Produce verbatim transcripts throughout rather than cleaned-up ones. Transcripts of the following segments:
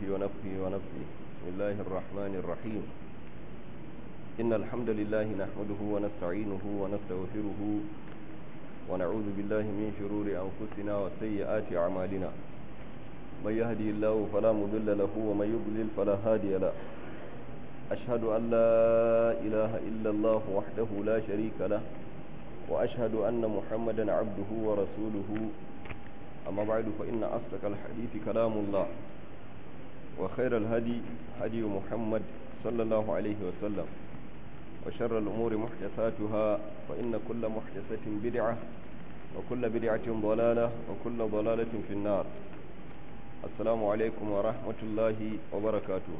ونفخه ونفخه بسم الله الرحمن الرحيم إن الحمد لله نحمده ونستعينه ونستغفره ونعوذ بالله من شرور أنفسنا وسيئات أعمالنا من يهدي الله فلا مضل له ومن يضلل فلا هادي له أشهد أن لا إله إلا الله وحده لا شريك له وأشهد أن محمدا عبده ورسوله أما بعد فإن أصدق الحديث كلام الله وخير الهدي هدي محمد صلى الله عليه وسلم وشر الأمور محدثاتها فإن كل محدثة بدعة وكل بدعة ضلالة وكل ضلالة في النار السلام عليكم ورحمة الله وبركاته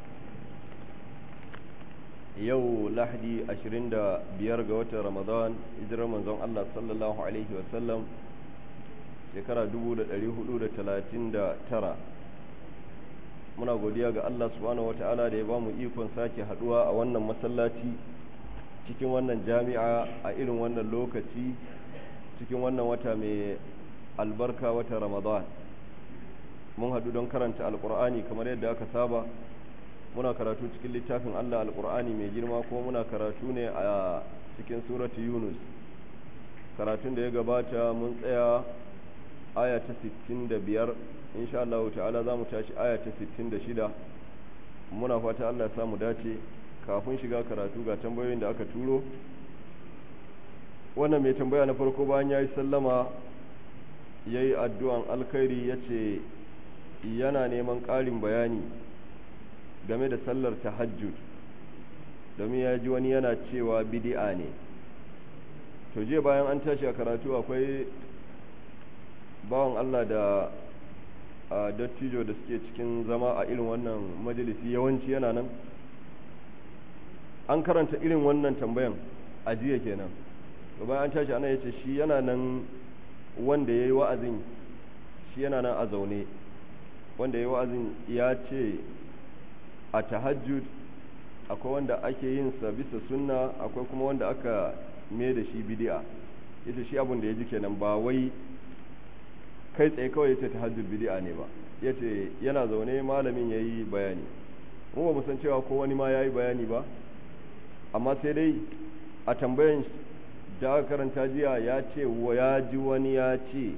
yau lahadi ashirin da biyar ga watan ramadan hijirar manzon Allah sallallahu alaihi wasallam shekara dubu da ɗari hudu da talatin da tara muna godiya ga Allah subhanahu wata'ala da ya ba mu ikon sake haduwa a wannan masallaci cikin wannan jami'a a irin wannan lokaci cikin wannan wata mai albarka wata ramadan mun hadu don karanta alkur'ani kamar yadda aka saba muna karatu cikin littafin Allah alkur'ani mai girma kuma muna karatu ne a cikin suratu yunus karatun da ya gabata mun tsaya aya ta sittin da biyar insha Allah ta'ala za mu tashi aya ta sittin da shida muna fata Allah ya samu dace kafin shiga karatu ga tambayoyin da aka turo wannan mai tambaya na farko bayan yayi sallama yayi addu'an alkhairi yace yana neman ƙarin bayani game da sallar tahajjud domin ya ji wani yana cewa bid'a ne to je bayan an tashi a karatu akwai bawan Allah da a dattijo da suke cikin zama a irin wannan majalisi yawanci yana nan an karanta irin wannan tambayan a jiya kenan to bayan an tashi ana yace shi yana nan wanda yayi wa'azin shi yana nan a zaune wanda yayi wa'azin ya ce a tahajjud akwai wanda ake yin sa bisa sunna akwai kuma wanda aka mai da shi bid'a yace shi abun da ya ji kenan ba wai kai tsaye kawai yace tahajjud bid'a ne ba yace yana zaune malamin yayi bayani mu ba mu san cewa ko wani ma yayi bayani ba amma sai dai a tambayan da aka karanta jiya ya ce wa ya ji wani ya ce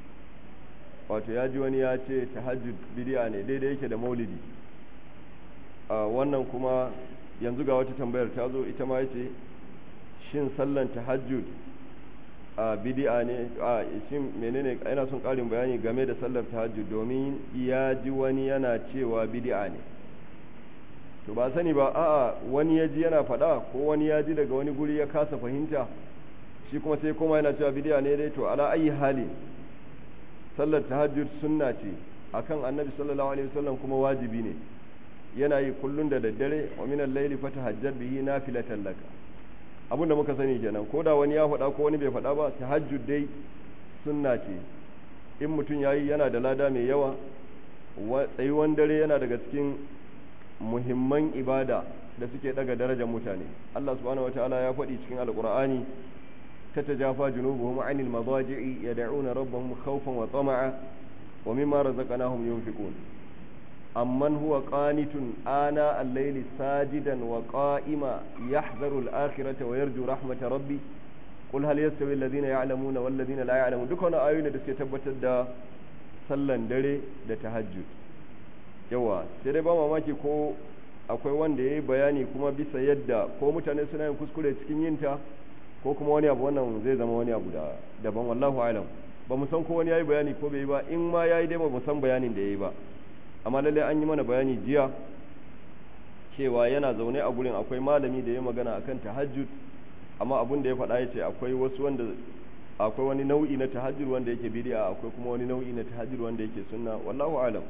wato ya ji wani ya ce tahajjud bid'a ne daidai yake da maulidi Uh, wannan kuma yanzu ga wata tambayar ta zo ita ma yace shin sallan tahajjud a uh, bid'a ne a uh, shin menene ina son karin bayani game da sallar tahajjud domin ya ji wani yana cewa bid'a ne to ba sani ba a'a wani ya ji yana faɗa ko wani ya ji daga wani guri ya kasa fahimta shi kuma sai kuma yana cewa bid'a ne dai to ala ayi hali sallar tahajjud sunna ce akan annabi sallallahu alaihi wasallam kuma wajibi ne yana yi kullun da daddare wa min al-layli fatahajjad bihi nafilatan laka abinda muka sani kenan ko da wani ya faɗa ko wani bai faɗa ba tahajjud dai sunna ce in mutum yayi yana da lada mai yawa tsayuwan dare yana daga cikin muhimman ibada da suke daga darajar mutane Allah subhanahu wataala ya faɗi cikin alqur'ani tatajafa junubuhum 'anil madaji'i yad'una rabbahum khawfan wa tama'a wa mimma razaqnahum yunfiqun أمن هو قانت آناء الليل ساجدا وقائما يحذر الآخرة ويرجو رحمة ربي قل هل يستوي الذين يعلمون والذين لا يعلمون دكنا آيون da suke tabbatar da sallan dare da tahajjud yawa sai dai ba mamaki ko akwai wanda yayi bayani kuma bisa yadda ko mutane suna yin kuskure cikin yinta ko kuma wani abu wannan zai zama wani abu da daban wallahu alam ba mu san ko wani yayi bayani ko bai yi ba in ma yayi dai ba mu san bayanin da yayi ba amma lalle an yi mana bayani jiya cewa yana zaune a gurin akwai malami da ya magana akan tahajjud amma abin da ya faɗa yace akwai wasu wanda akwai wani nau'i na tahajjud wanda yake bid'a akwai kuma wani nau'i na tahajjud wanda yake sunna wallahu alam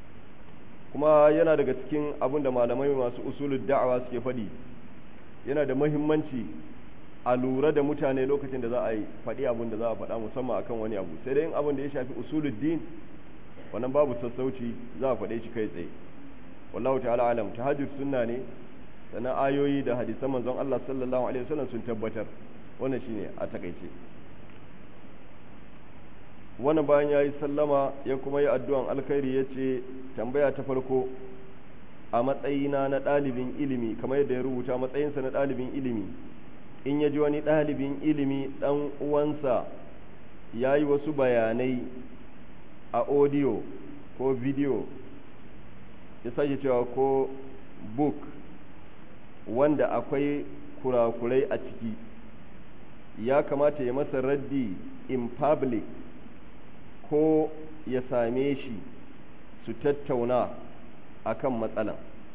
kuma yana daga cikin abin da malamai masu usulul da'awa suke faɗi yana da muhimmanci a lura da mutane lokacin da za a yi faɗi abin da za a faɗa musamman akan wani abu sai dai in abin da ya shafi usulul din wannan babu sassauci za a faɗe shi kai tsaye wallahu ta'ala alam tahajjud sunna ne sannan ayoyi da hadisan manzon Allah sallallahu alaihi wasallam sun tabbatar wannan shine a takeice wannan bayan ya yi sallama ya kuma yi addu'an alkhairi ya ce tambaya ta farko a matsayina na ɗalibin ilimi kamar yadda ya rubuta matsayinsa na ɗalibin ilimi in ya ji wani ɗalibin ilimi ɗan uwansa ya yi wasu bayanai a audio ko video ya sake cewa ko book wanda akwai kurakurai a ciki ya kamata ya masa raddi in public ko ya same shi su tattauna akan matsalan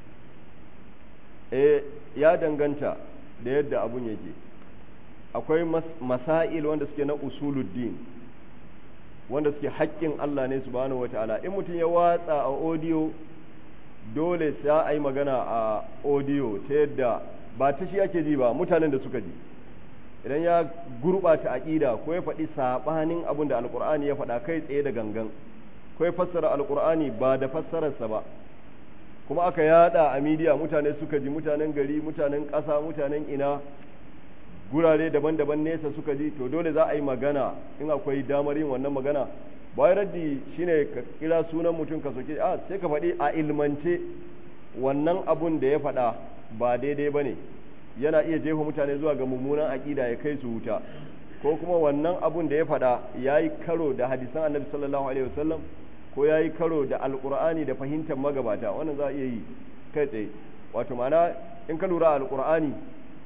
eh ya danganta da yadda abun yake akwai masail wanda suke na usuluddin wanda suke haƙƙin Allah ne subhanahu wataala in mutum ya watsa a audio dole sai a yi magana a audio ta yadda ba ta shi ake ji ba mutanen da suka ji idan ya gurɓata aƙida ko ya faɗi saɓanin abin da alƙur'ani ya faɗa kai tsaye da gangan ko ya fassara alƙur'ani ba da fassararsa ba kuma aka yada a midiya mutane suka ji mutanen gari mutanen ƙasa mutanen ina gurare daban-daban nesa suka ji to dole za a yi magana in akwai damar yin wannan magana bayan raddi shine ka kira sunan mutum ka soke a sai ka faɗi a ilmance wannan abun da ya faɗa ba daidai ba ne yana iya jefa mutane zuwa ga mummunan aƙida ya kai su wuta ko kuma wannan abun da ya faɗa ya yi karo da hadisan annabi sallallahu alaihi wasallam ko ya yi karo da alƙur'ani da fahimtar magabata wannan za a iya yi kai tsaye wato ma'ana in ka lura alƙur'ani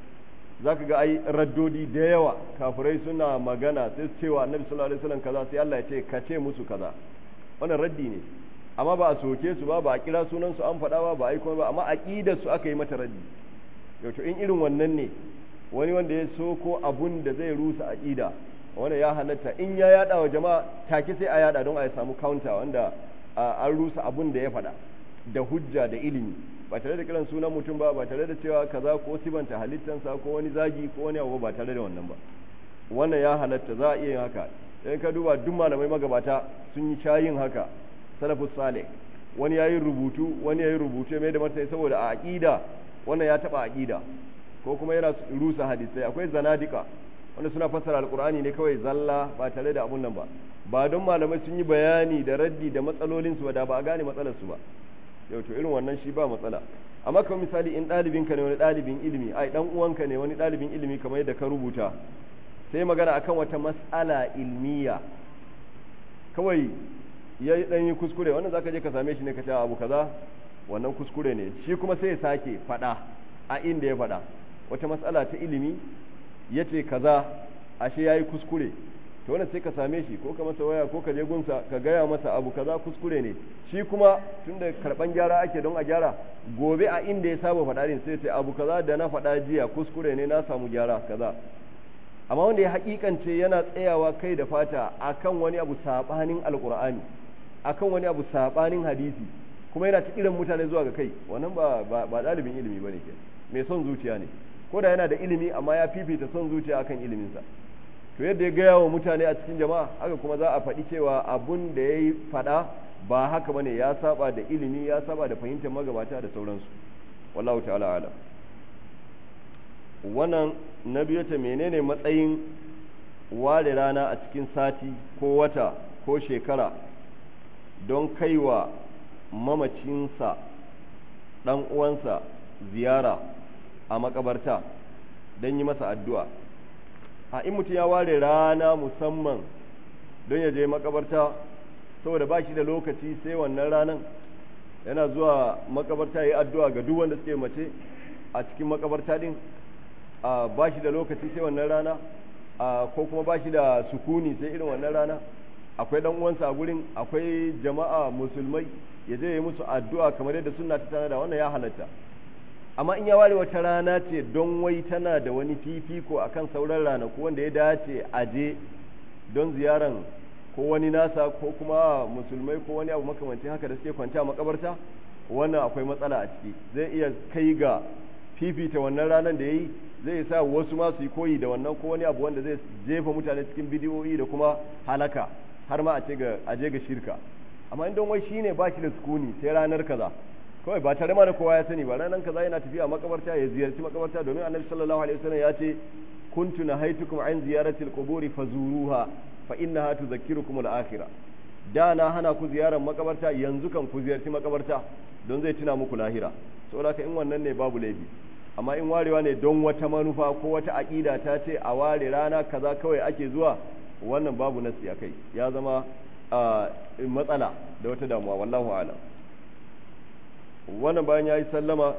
za ka ga ai raddodi da yawa kafirai suna magana sai su cewa annabi sallallahu alaihi wasallam kaza sai Allah ya ce ka ce musu kaza wannan raddi ne amma ba a soke su ba ba a kira sunan su an faɗa ba ba a yi kuma ba amma aqidar su aka yi mata raddi yau to in irin wannan ne wani wanda ya so ko abun da zai rusa aqida wanda ya halatta in ya yada wa jama'a take sai a yada don a samu counter wanda an rusa abun da ya faɗa da hujja da ilimi ba tare da kiran sunan mutum ba ba tare da cewa kaza ko sibanta halittansa ko wani zagi ko wani abu ba tare da wannan ba wannan ya halatta za a iya yin haka idan ka duba duk malamai magabata sun yi shayin haka salafus salih wani yayi rubutu wani yayi rubutu mai da martani saboda a aqida wannan ya taba aqida ko kuma yana rusa hadisai akwai zanadika wanda suna fassara alqur'ani ne kawai zalla ba tare da abun nan ba ba don malamai sun yi bayani da raddi da matsalolin su ba da ba a gane matsalar su ba yau to irin wannan shi ba matsala amma kamar misali in ɗalibinka ne wani ɗalibin ilimi ai dan uwanka ne wani ɗalibin ilimi kamar yadda ka rubuta sai magana akan wata mas'ala ilmiya kawai ya dan yi kuskure wannan zaka je ka same shi ne ka ce abu kaza wannan kuskure ne shi kuma sai ya sake faɗa a inda ya faɗa wata mas'ala ta ilimi yace kaza ashe yayi kuskure to wannan sai ka same shi ko ka masa waya ko ka je gunsa ka gaya masa abu kaza kuskure ne shi kuma tunda karban gyara ake don a gyara gobe a inda ya saba faɗa din sai sai abu kaza da na faɗa jiya kuskure ne na samu gyara kaza amma wanda ya hakikance yana tsayawa kai da fata akan wani abu sabanin alqur'ani akan wani abu sabanin hadisi kuma yana ta kiran mutane zuwa ga kai wannan ba ba dalibin ilimi bane ke mai son zuciya ne ko da yana da ilimi amma ya fifita son zuciya akan iliminsa to yadda ya gaya wa mutane a cikin jama'a haka kuma za a faɗi cewa abun da ya yi faɗa ba haka bane ya saba da ilimi ya saba da fahimtar magabata da sauransu wallahu ta'ala alam wannan na biyu ta menene matsayin ware rana a cikin sati ko wata ko shekara don kaiwa mamacinsa ɗan uwansa ziyara a makabarta don yi masa addu'a a in mutum ya ware rana musamman don ya je makabarta saboda ba shi da lokaci sai wannan ranan yana zuwa makabarta ya yi addu'a ga duk wanda suke mace a cikin makabarta din a ba shi da lokaci sai wannan rana a ko kuma ba shi da sukuni sai irin wannan rana akwai dan uwansa a gurin akwai jama'a musulmai ya je ya yi musu addu'a kamar yadda sunna ta tana da wannan ya halatta amma in ya ware wata rana ce don wai tana da wani fifiko akan sauran ranaku wanda ya dace a je don ziyaran ko wani nasa ko kuma musulmai ko wani abu makamancin haka da suke kwanta a makabarta wannan akwai matsala a ciki zai iya kai ga fifita wannan ranar da ya yi zai sa wasu ma su yi koyi da wannan ko wani abu wanda zai jefa mutane cikin bidiyoyi da kuma halaka har ma a ce ga aje ga shirka amma in don wai shine ba shi da sukuni sai ranar kaza kawai ba tare ma da kowa ya sani ba ranar kaza yana tafiya makabarta ya ziyarci makabarta domin annabi sallallahu alaihi wasallam ya ce kuntu nahaitukum an ziyarati alquburi fazuruha fa innaha tudhakkirukum al-akhirah da na hana ku ziyarar makabarta yanzu kan ku ziyarci makabarta don zai tuna muku lahira saboda in wannan ne babu laifi amma in warewa ne don wata manufa ko wata aqida ta ce a ware rana kaza kawai ake zuwa wannan babu nasi akai ya zama matsala da wata damuwa wallahu a'lam wannan bayan yayi sallama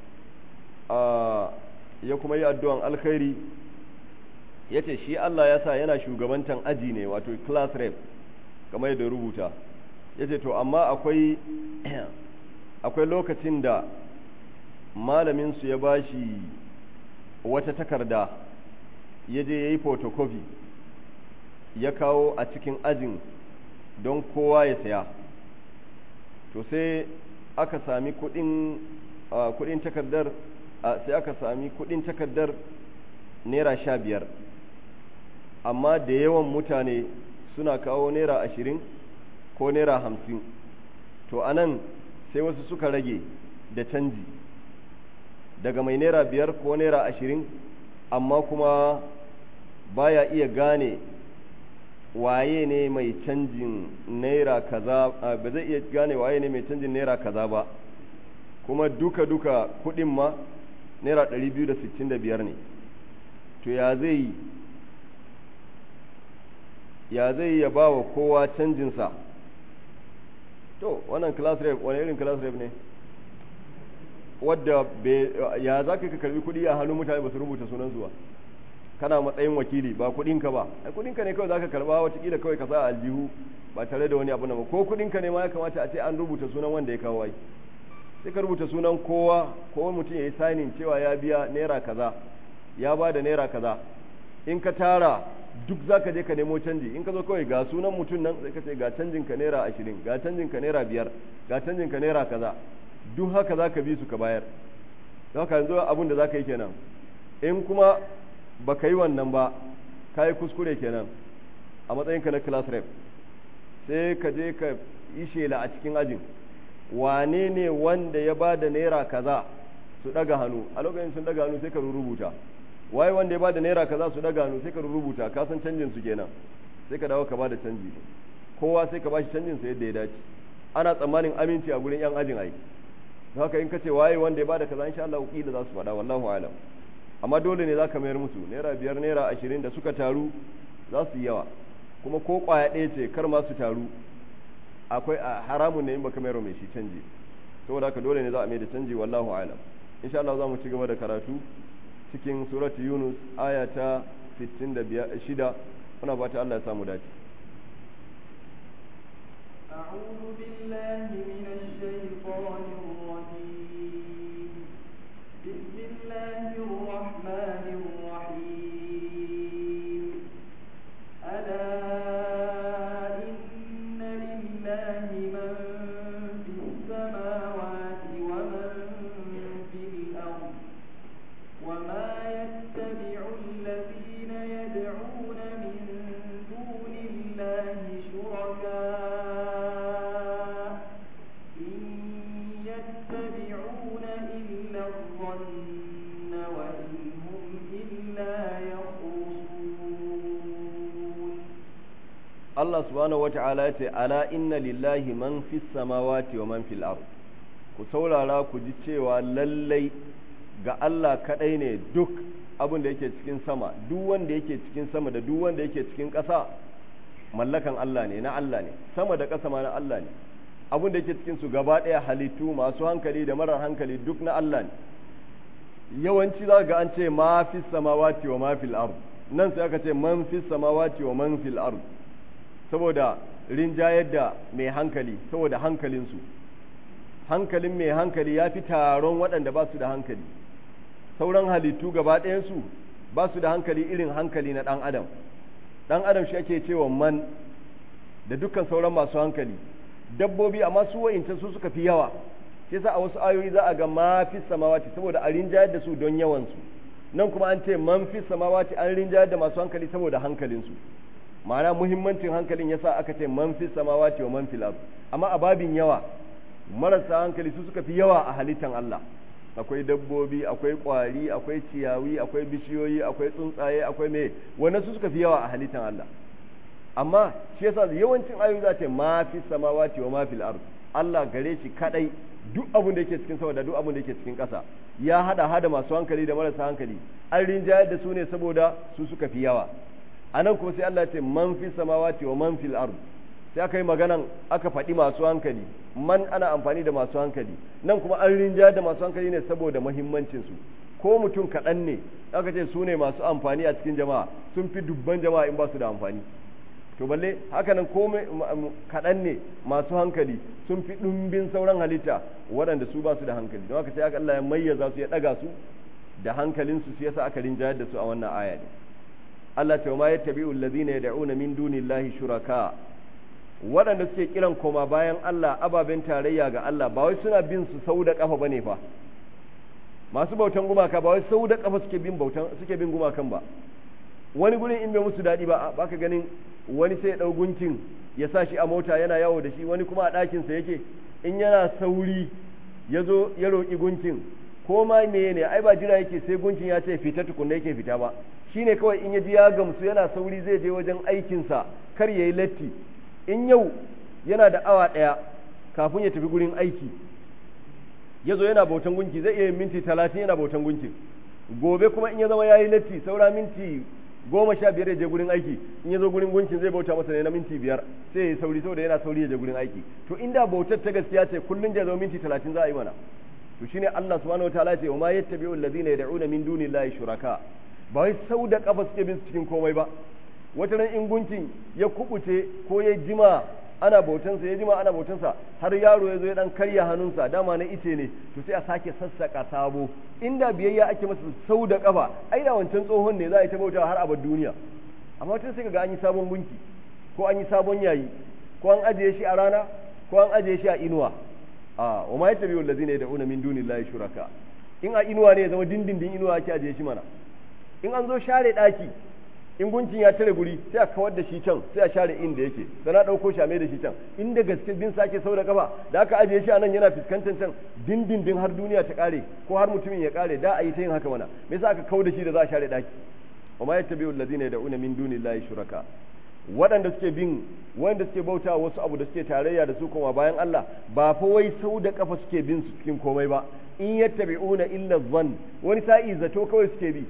ya kuma yi addu'an alkhairi yace shi Allah ya sa yana shugabantan aji ne wato class rep kamar yadda rubuta yace to amma akwai akwai lokacin da malamin su ya bashi wata takarda ya je yayi photocopy ya kawo a cikin ajin don kowa ya saya to sai aka sami kudin kudin takardar sai aka sami kudin takardar naira sha biyar amma da yawan mutane suna kawo naira ashirin ko naira hamsin to anan sai wasu suka rage da canji daga mai naira biyar ko naira ashirin amma kuma baya iya gane waye ne mai canjin naira kaza ba zai iya gane waye ne mai canjin naira kaza ba kuma duka-duka kudin ma naira ɗari biyu da sittin da biyar ne to ya zai ya zai ya ba wa kowa canjinsa to wannan class rep wani irin class rep ne wadda ya za ka karbi kudi a hannun mutane ba su rubuta sunansu ba kana matsayin wakili ba kudinka ba ai kudinka ne kawai za ka karba watakila kawai ka sa aljihu ba tare da wani abu na ba ko kudinka ne ma ya kamata a ce an rubuta sunan wanda ya kawo ai sai ka rubuta sunan kowa ko mutum ya yi signing cewa ya biya naira kaza ya ba da naira kaza in ka tara duk za ka je ka nemo canji in ka zo kawai ga sunan mutum nan sai ka ce ga canjin ka naira ashirin ga canjin ka naira biyar ga canjin ka naira kaza duk haka za ka bi su ka bayar don haka yanzu abin da za ka yi kenan in kuma ba ka yi wannan ba ka yi kuskure kenan a matsayinka na class rep sai ka je ka yi shela a cikin ajin wane ne wanda ya ba da naira kaza su daga hannu a lokacin sun daga hannu sai ka rubuta waye wanda ya ba da naira kaza su daga hannu sai ka rubuta ka san canjin su kenan sai ka dawo ka ba da canji kowa sai ka bashi canjin sa yadda ya dace ana tsammanin aminci a gurin yan ajin aiki haka in ka ce waye wanda ya ba da kaza insha Allah kila za su faɗa wallahu alam amma dole ne za ka mayar musu naira biyar naira ashirin da suka taru za su yi yawa kuma ko kwaya ɗaya ce kar ma su taru akwai haramun ne in baka mayar mai shi canji saboda haka dole ne za a mai da canji wallahu alam insha Allah za mu ci gaba da karatu cikin surati Yunus aya ta sittin da shida muna fata Allah ya samu dace أعوذ بالله من الشيطان الرجيم بسم الله الرحمن الرحيم ألا إن لله من في السماوات ومن في الأرض وما يتبع الذين يدعون من دون الله شركاء Allah subhanahu wata'ala ya ce ala inna lillahi man fis samawati wa man fil ard ku saurara ku ji cewa lallai ga Allah kadai ne duk abin da yake cikin sama duk wanda yake cikin sama da duk wanda yake cikin ƙasa mallakan Allah ne na Allah ne sama da ƙasa ma na Allah ne abin da yake cikin su gaba ɗaya halittu masu hankali da marar hankali duk na Allah ne yawanci za ga an ce ma fis samawati wa ma fil ard nan sai aka ce man fis samawati wa man fil ard saboda rinjayar da mai hankali saboda hankalinsu hankalin mai hankali ya fi taron waɗanda ba su da hankali sauran halittu gaba ɗayansu ba su da hankali irin hankali na ɗan adam ɗan adam shi ake cewa man da dukkan sauran masu hankali dabbobi amma su wa'incan su suka fi yawa shi yasa a wasu ayoyi za a ga ma fi samawati saboda a rinjayar da su don yawansu nan kuma an ce man fi samawati an rinjayar da masu hankali saboda hankalinsu ma'ana muhimmancin hankalin yasa aka ce man fi samawati wa man fil ard amma a babin yawa marasa hankali su suka fi yawa a halittan Allah akwai dabbobi akwai kwari akwai ciyawi akwai bishiyoyi akwai tsuntsaye akwai me wannan su suka fi yawa a halittan Allah amma shi yasa yawancin ayoyi za ta ma fi samawati wa ma fil ard Allah gare shi kadai duk abin da yake cikin sama da duk abin da yake cikin ƙasa ya hada hada masu hankali da marasa hankali an rinjayar da su ne saboda su suka fi yawa anan kuma sai Allah ya ce man fi samawati wa man fil ard sai aka yi maganan aka faɗi masu hankali man ana amfani da masu hankali nan kuma an rinjayar da masu hankali ne saboda muhimmancin su ko mutum kaɗan ne aka ce su ne masu amfani a cikin jama'a sun fi dubban jama'a in ba su da amfani to balle hakanan ko kaɗan ne masu hankali sun fi ɗumbin sauran halitta waɗanda su ba su da hankali don haka sai aka Allah ya mayyaza su ya ɗaga su da hankalinsu su yasa aka rinjayar da su a wannan aya ne Allah ta ma yattabi'u allazina yad'una min dunillahi shuraka waɗanda suke kiran koma bayan Allah ababen tarayya ga Allah ba wai suna bin su sau da kafa bane fa masu bautan gumaka ba wai sau da kafa suke bin bautan suke bin gumakan ba wani gurin in bai musu daɗi ba baka ganin wani sai ya ɗau gunkin ya sa shi a mota yana yawo da shi wani kuma a ɗakinsa yake in yana sauri ya zo ya roƙi gunkin ko ma meye ne ai ba jira yake sai gunkin ya ce fita tukunna yake fita ba shine kawai in ya ji ya gamsu yana sauri zai je wajen aikinsa kar ya yi latti in yau yana da awa ɗaya kafin ya tafi gurin aiki ya zo yana bautan gunki zai iya minti talatin yana bautan gunkin gobe kuma in ya zama ya yi latti saura minti goma sha biyar ya je gurin aiki in ya zo gurin gunkin zai bauta masa ne na minti biyar sai ya yi sauri saboda yana sauri ya je gurin aiki to inda bautar ta gaskiya ce kullum da zo minti talatin za a yi mana to shine Allah subhanahu wataala ya ce wa ma yattabi'u allazina yad'una min dunillahi shuraka ba wai sau da kafa suke bin cikin komai ba wata ran in gunkin ya kubuce ko ya jima ana bautansa ya jima ana bautansa har yaro ya zo ya dan karya hannunsa dama na ice ne to sai a sake sassaka sabo inda biyayya ake masa sau da kafa ai da wancan tsohon ne za a yi ta bauta har abad duniya amma wata sai kaga an yi sabon gunki ko an yi sabon yayi ko an ajiye shi a rana ko an ajiye shi a inuwa a wa ma yattabi'u allazina yad'una min dunillahi shuraka in a inuwa ne ya zama dindindin inuwa ake ajiye shi mana in an zo share daki in guncin ya tare guri sai a kawar da shi can sai a share inda yake sana dauko shi a mai da shi can inda gaske bin sake sau da kafa da aka ajiye shi a nan yana fuskantar can dindindin har duniya ta kare ko har mutumin ya kare da a yi ta yin haka mana me yasa aka kawar da shi da za a share daki wa ma yattabi'u allazina yad'una min dunillahi shuraka waɗanda suke bin wanda suke bauta wasu abu da suke tarayya da su kuma bayan Allah ba fa wai sau da kafa suke bin su cikin komai ba in yattabi'una illa dhann wani sa'i zato kawai suke bi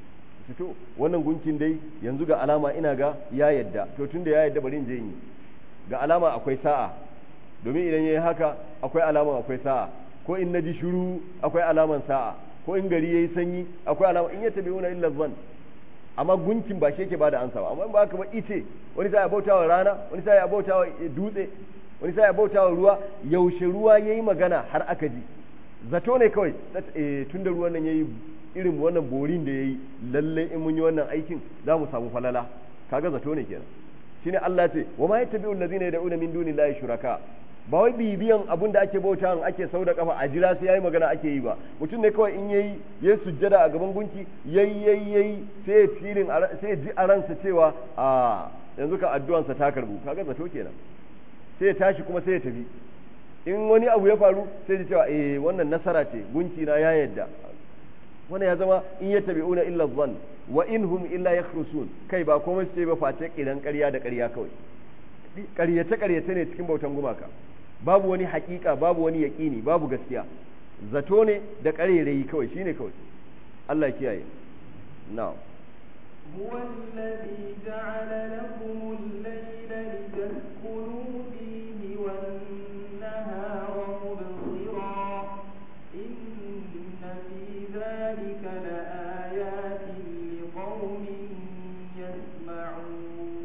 to wannan gunkin dai yanzu ga alama ina ga ya yadda to tunda ya yadda bari in je yi ga alama akwai sa'a domin idan yayi haka akwai alama akwai sa'a ko in naji shiru akwai alaman sa'a ko in gari yayi sanyi akwai alama in yattabi'una illa dhann amma gunkin ba shi yake bada ansa ba amma in ba haka ba ice wani sai ya bautawa rana wani sai ya bautawa dutse wani sai ya bautawa ruwa yaushe ruwa yayi magana har aka ji zato ne kawai tunda ruwan nan yayi irin wannan borin da yayi lalle in mun yi wannan aikin za mu samu falala kaga zato ne kenan shine Allah ya ce wa ma yattabi'u allazina yad'una min dunillahi shuraka ba wai bibiyan abun da ake bauta ake sau da kafa a jira sai yayi magana ake yi ba mutum ne kawai in yayi yayi sujjada a gaban gunki yayi yayi yayi sai filin sai ji a ransa cewa a yanzu ka addu'an sa ta karbu kaga zato kenan sai ya tashi kuma sai ya tafi in wani abu ya faru sai ji cewa eh wannan nasara ce gunki na ya yadda wannan ya zama in yattabi'una illa dhann wa inhum illa yakhrusun kai ba komai sai ba face kiran ƙarya da ƙarya kawai ƙaryace ƙaryace ne cikin bautan gumaka babu wani haƙiƙa babu wani yaƙini babu gaskiya zato ne da ƙarerayi kawai shine kawai Allah kiyaye na'am هو الذي جعل لكم الليل لتسكنوا فيه والنهار مبصرا إن في ذلك لآيات لقوم يسمعون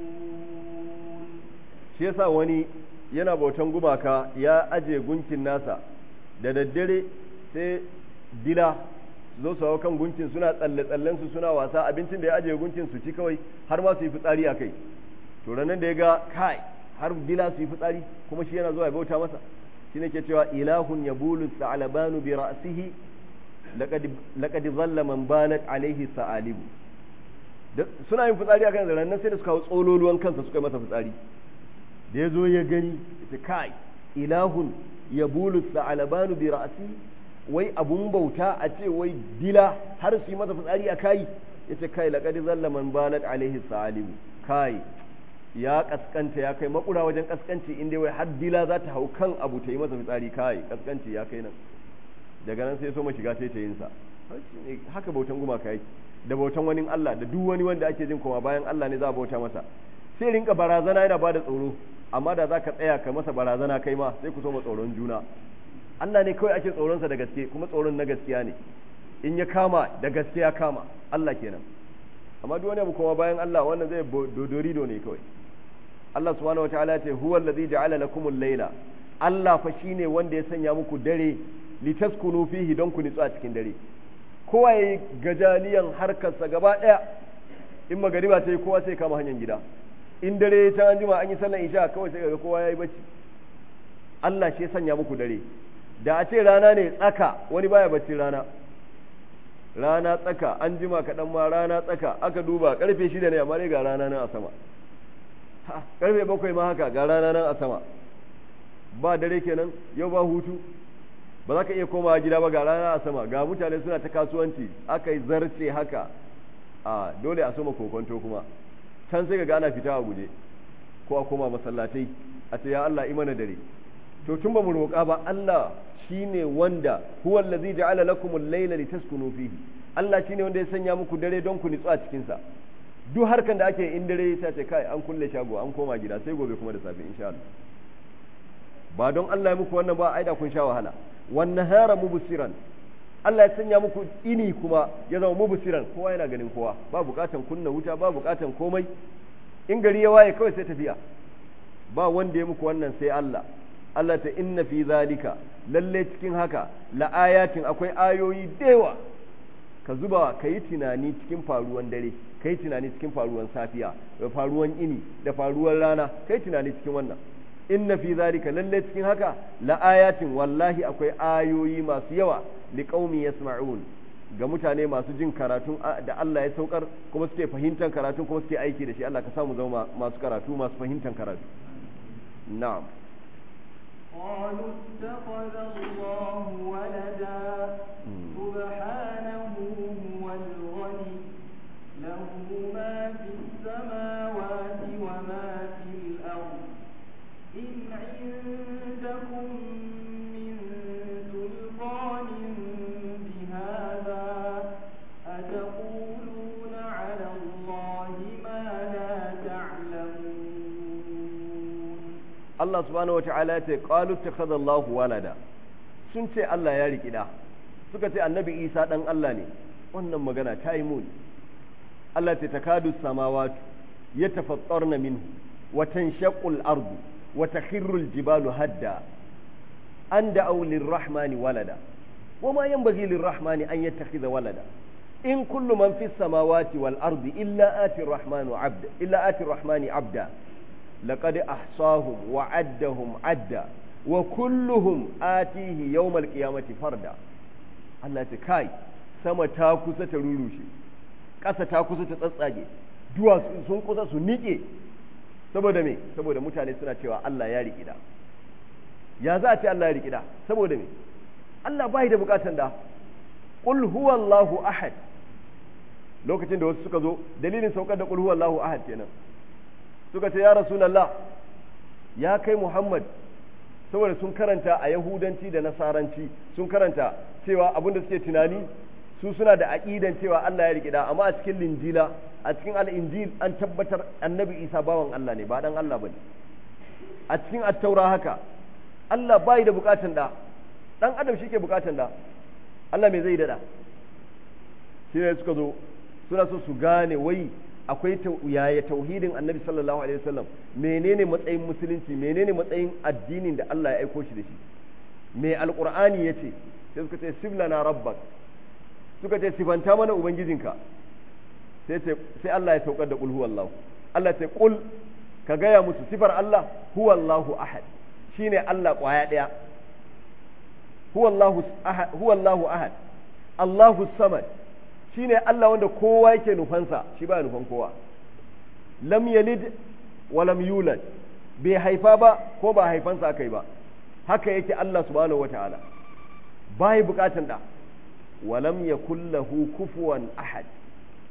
shi yasa wani yana bautan gumaka ya aje gunkin nasa da daddare sai dila zo su hau kan gunkin suna tsalle-tsallen su suna wasa abincin da ya aje gunkin su ci kawai har ma su yi fitsari a kai to ranar da ya ga kai har dila su yi fitsari kuma shi yana zuwa ya bauta masa shi ne ke cewa ilahun yabulu sa'alabanu bi ra'sihi laqad dhalla man banat alaihi sa'alibu suna yin fitsari akan da ranar sai da suka hau tsololuwan kansa suka yi masa fitsari da ya zo ya gani ita kai ilahun yabulu sa'alabanu bi ra'sihi wai abun bauta a ce wai dila har su yi masa fitsari a kai ya ce kai laƙadi zalla man banat alaihi sa'alibu kai ya kaskanta ya kai makura wajen kaskanci inda wai har dila za ta hau kan abu ta yi masa fitsari kai kaskanci ya kai nan daga nan sai so ma shiga sai ta yin sa haka bautan gumaka yake da bautan wani Allah da duk wani wanda ake jin kuma bayan Allah ne za a bauta masa sai rinka barazana yana bada tsoro amma da za ka tsaya ka masa barazana kai ma sai ku so ma tsoron juna Allah ne kawai ake tsoronsa da gaske kuma tsoron na gaskiya ne in ya kama da gaskiya kama Allah kenan amma duk wani abu kuma bayan Allah wannan zai dodorido ne kawai Allah subhanahu wataala ya ce huwa allazi ja'ala lakumul layla Allah fa shine wanda ya sanya muku dare litaskunu fihi don ku nitsu a cikin dare kowa yayi gajaliyan harkarsa gaba daya in magariba ta yi kowa sai kama hanyar gida in dare ta an jima an yi sallar isha kawai sai ga kowa yayi bacci Allah shi ya sanya muku dare da a ce rana ne tsaka wani baya bacci rana rana tsaka an jima kaɗan ma rana tsaka aka duba karfe shida ne amma dai ga rana nan a sama ha karfe bakwai ma haka ga rana nan a sama ba dare kenan yau ba hutu ba za ka iya komawa gida ba ga rana a sama ga mutane suna ta kasuwanci aka yi zarce haka a dole a soma kokonto kuma can sai ga ana fita a guje ko a koma masallatai a ce ya Allah imana dare to tun ba mu roƙa ba Allah shine wanda huwa allazi ja'ala lakumul layla litaskunu fihi Allah shine wanda ya sanya muku dare don ku nitsu a cikin sa duk harkan da ake in dare sai ce kai an kulle shago an koma gida sai gobe kuma da safe insha Allah ba don Allah ya muku wannan ba aida kun sha wahala wan nahara mubsiran Allah ya sanya muku ini kuma ya zama mubsiran kowa yana ganin kowa ba bukatan kunna wuta ba bukatan komai in gari ya waye kawai sai tafiya ba wanda ya muku wannan sai Allah Allah ta inna fi zalika lalle cikin haka la ayatin akwai ayoyi dewa ka zuba ka yi tunani cikin faruwan dare ka yi tunani cikin faruwan safiya da faruwan ini da faruwan rana ka yi tunani cikin wannan inna fi zalika lalle cikin haka la ayatin wallahi akwai ayoyi masu yawa liqaumi yasma'un ga mutane masu jin karatun da Allah ya saukar kuma suke fahimtar karatun kuma suke aiki da shi Allah ka samu zama masu karatu masu fahimtar karatu na'am قالوا اتخذ الله ولدا سبحانه هو الغني له ما في السماوات وما في الأرض إن عندكم من سلطان بهذا أتقولون على الله ما لا تعلمون Allah subhanahu wata'ala ce qalu takhadha Allahu walada sun ce Allah ya riki da suka ce annabi Isa dan Allah ne wannan magana ta yi muni Allah ce takadu samawati yatafattarna minhu wa tanshaqqu al-ardu wa takhirru al-jibalu hadda an da'u lir-rahmani walada wama yanbaghi lir-rahmani an yattakhidha walada in kullu man fis samawati wal-ardi illa ati ar-rahmanu 'abda illa ati ar-rahmani 'abda لقد أحصاهم وعدهم عدا وكلهم آتيه يوم القيامة فردا الله تكاي سما تاكوسة ترولوشي ƙasa ta kusa ta tsatsage duwatsu sun kusa su nike saboda me saboda mutane suna cewa Allah ya riƙi da ya za a ce Allah ya riƙi da saboda me Allah bai da bukatan da qul huwallahu ahad lokacin da wasu suka zo dalilin saukar da qul huwallahu ahad kenan suka ce ya rasulallah ya kai Muhammad saboda sun karanta a yahudanci da nasaranci sun karanta cewa abinda suke tunani su suna da aqidan cewa Allah ya rikida amma a cikin linjila a cikin al-injil an tabbatar annabi Isa bawan Allah ne ba dan Allah bane a cikin at-taura haka Allah bai da bukatun da dan adam shike bukatun da Allah me zai dada sai suka zo suna so su gane wai akwai yaya tauhidin annabi sallallahu alaihi wasallam menene matsayin musulunci menene matsayin addinin da Allah ya aiko shi da shi me alqur'ani yace sai suka ce siblana rabbak suka ce sifanta mana ubangijinka sai ce sai Allah ya saukar da qul huwallahu Allah ya ce qul ka gaya musu sifar Allah huwallahu ahad shine Allah kwaya daya huwallahu ahad huwallahu ahad Allahu samad shine Allah wanda kowa yake nufansa shi ba nufan kowa lam yalid wa lam yulad bai haifa ba ko ba haifansa akai ba haka yake Allah subhanahu wataala bai bukatan da wa lam yakul lahu kufuwan ahad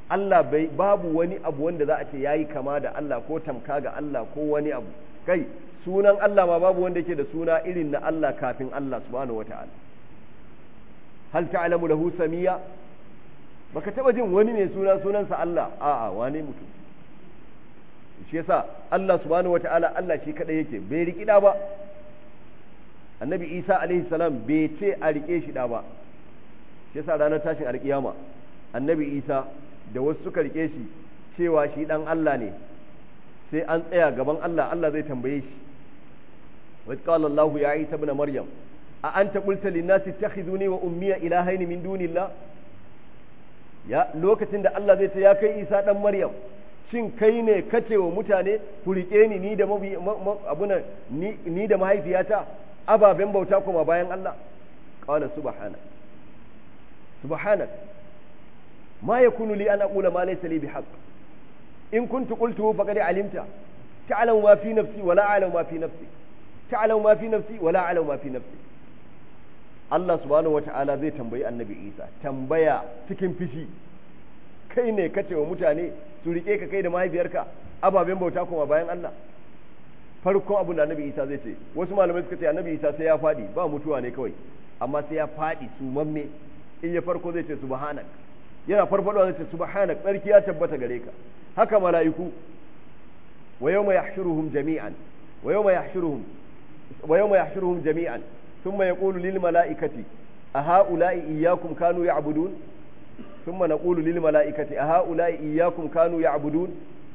Allah bai babu wani abu wanda za a ce yayi kama da Allah ko tamka ga Allah ko wani abu kai sunan Allah ma babu wanda yake da suna irin na Allah kafin Allah subhanahu wataala hal ta'lamu lahu samiya baka taba jin wani ne suna sunansa Allah a'a wane mutum shi yasa Allah subhanahu wataala Allah shi kadai yake bai riki da ba annabi Isa alaihi salam bai ce a rike shi da ba shi yasa ranar tashin alkiyama annabi Isa da wasu suka rike shi cewa shi dan Allah ne sai an tsaya gaban Allah Allah zai tambaye shi wa qala Allah ya Isa ibn Maryam a anta qulta lin nasi ittakhiduni wa ummiya ilahaini min dunillah ya lokacin da Allah zai ce ya kai Isa dan Maryam shin kai ne kace wa mutane ku rike ni ni da abuna ni, ni da mahaifiyata ababen bauta kuma bayan Allah qala subhanak subhanak ma yakunu li an aqula ma laysa li bihaqq in kuntu qultuhu faqad alimta ta'lamu ma fi nafsi wa la a'lamu ma fi nafsi ta'lamu ma fi nafsi wa la a'lamu ma fi nafsi Allah subhanahu wata'ala zai tambayi annabi Isa tambaya cikin fishi kai ne kace wa mutane su rike ka kai da mahaifiyarka ababen bauta kuma bayan Allah farkon abin da annabi Isa zai ce wasu malamai suka ce annabi Isa sai ya fadi ba mutuwa ne kawai amma sai ya fadi su mamme in ya farko zai ce subhanak yana farfadowa zai ce subhanak tsarki ya tabbata gare ka haka mala'iku wa yawma yahshuruhum jami'an wa yawma yahshuruhum wa yawma yahshuruhum jami'an thumma yaqulu lil mala'ikati a ha'ula'i iyyakum kanu ya'budun thumma naqulu lil mala'ikati a ha'ula'i iyyakum kanu ya'budun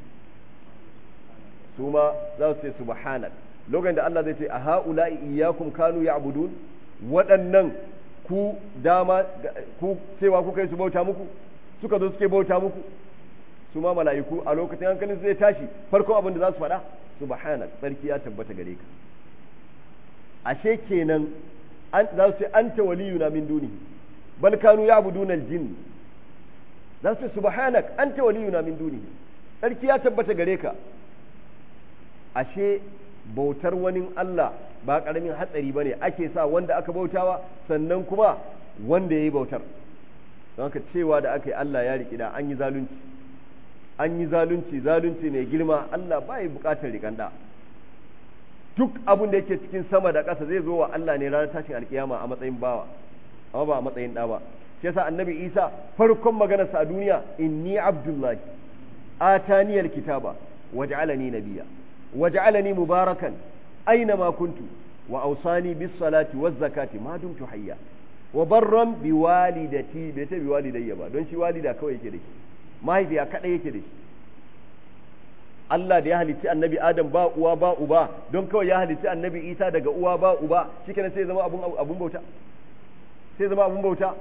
suma za su ce subhanak lokacin da Allah zai ce a ha'ula'i iyyakum kanu ya'budun waɗannan ku dama ku cewa kuka yi su bauta muku suka zo suke bauta muku su ma mala'iku a lokacin hankalin zai tashi farkon abin da za su faɗa subhanak sarki ya tabbata gare ka ashe kenan an za su ce anta waliyuna min dunihi bal kanu ya'buduna al-jinn za su ce subhanak anta waliyuna min dunihi sarki ya tabbata gare ka ashe bautar wani Allah ba ƙaramin hatsari ba ne ake sa wanda aka bautawa sannan kuma wanda ya yi bautar don haka cewa da aka yi Allah ya riƙi da an yi zalunci an yi zalunci zalunci mai girma Allah ba ya buƙatar riƙanda duk abin da yake cikin sama da ƙasa zai zo wa Allah ne ranar tashin alƙiyama a matsayin bawa amma ba a matsayin ɗa ba shi yasa annabi Isa farkon maganarsa a duniya inni abdullahi ataniyal kitaba waj'alani nabiyya waj'alani mubarakan أينما كنت وأوصاني بالصلاة والزكاة ما دمت حيا وبرا بوالدتي بيت بوالدي با don shi walida kawai yake da shi mahaifiya kadai yake da shi Allah da ya halicci annabi Adam ba uwa ba uba don kawai ya halicci annabi Isa daga uwa ba uba shikenan sai zama abun abun bauta sai zama abun bauta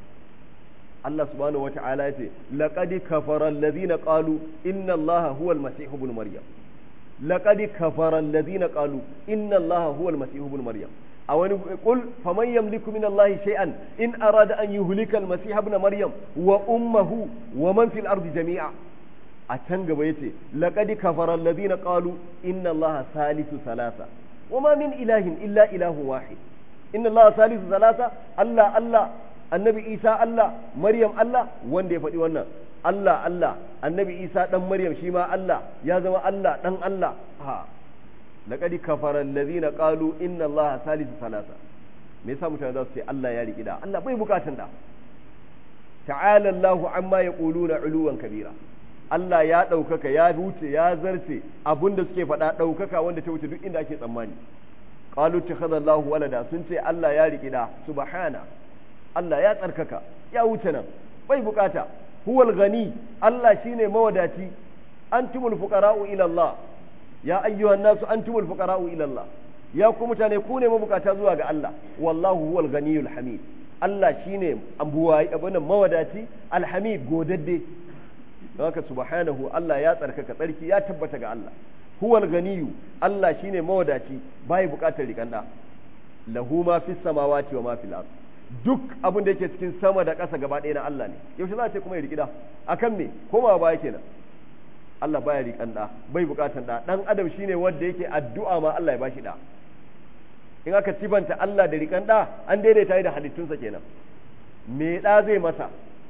Allah subhanahu wata'ala ya ce laqad kafara alladhina qalu inna Allaha huwal masih ibn maryam لقد كفر الذين قالوا إن الله هو المسيح ابن مريم أو قل فمن يملك من الله شيئا إن أراد أن يهلك المسيح ابن مريم وأمه ومن في الأرض جميعا أتنق بيتي لقد كفر الذين قالوا إن الله ثالث ثلاثة وما من إله إلا إله واحد إن الله ثالث ثلاثة الله الله النبي عيسى الله مريم الله وان دي فدي wannan Allah Allah annabi Isa dan Maryam shi ma Allah ya zama Allah dan Allah ha laqad kafara allazina qalu inna Allaha salisu salasa me yasa mutane za su ce Allah ya riki da Allah bai bukatun da ta'ala Allahu amma yaquluna uluwan kabira Allah ya daukaka ya huce ya zarce abinda suke faɗa daukaka wanda ta wuce duk inda ake tsammani qalu takhadha Allahu walada sun ce Allah ya riki da subhana Allah ya tsarkaka ya wuce nan bai bukata huwal gani Allah shine mawadaci antumul fuqara'u ila Allah ya ayyuhan nasu antumul fuqara'u ila Allah ya ku mutane ku ne mabukata zuwa ga Allah wallahu huwal ganiyul hamid Allah shine ambuwai abuna mawadaci alhamid godadde don haka subhanahu Allah ya tsarkaka tsarki ya tabbata ga Allah huwal ganiyu Allah shine mawadaci bai bukatar rikanda lahu ma fis samawati wa ma fil ardh duk abin da yake cikin sama da ƙasa gaba ɗaya na Allah ne yaushe za a ce kuma ya riƙi da akan me komawa baya kenan Allah baya riƙan da bai buƙatan da dan adam shine wanda yake addu'a ma Allah ya bashi da in aka tibanta Allah da riƙan da an daidaita da halittunsa kenan me da zai masa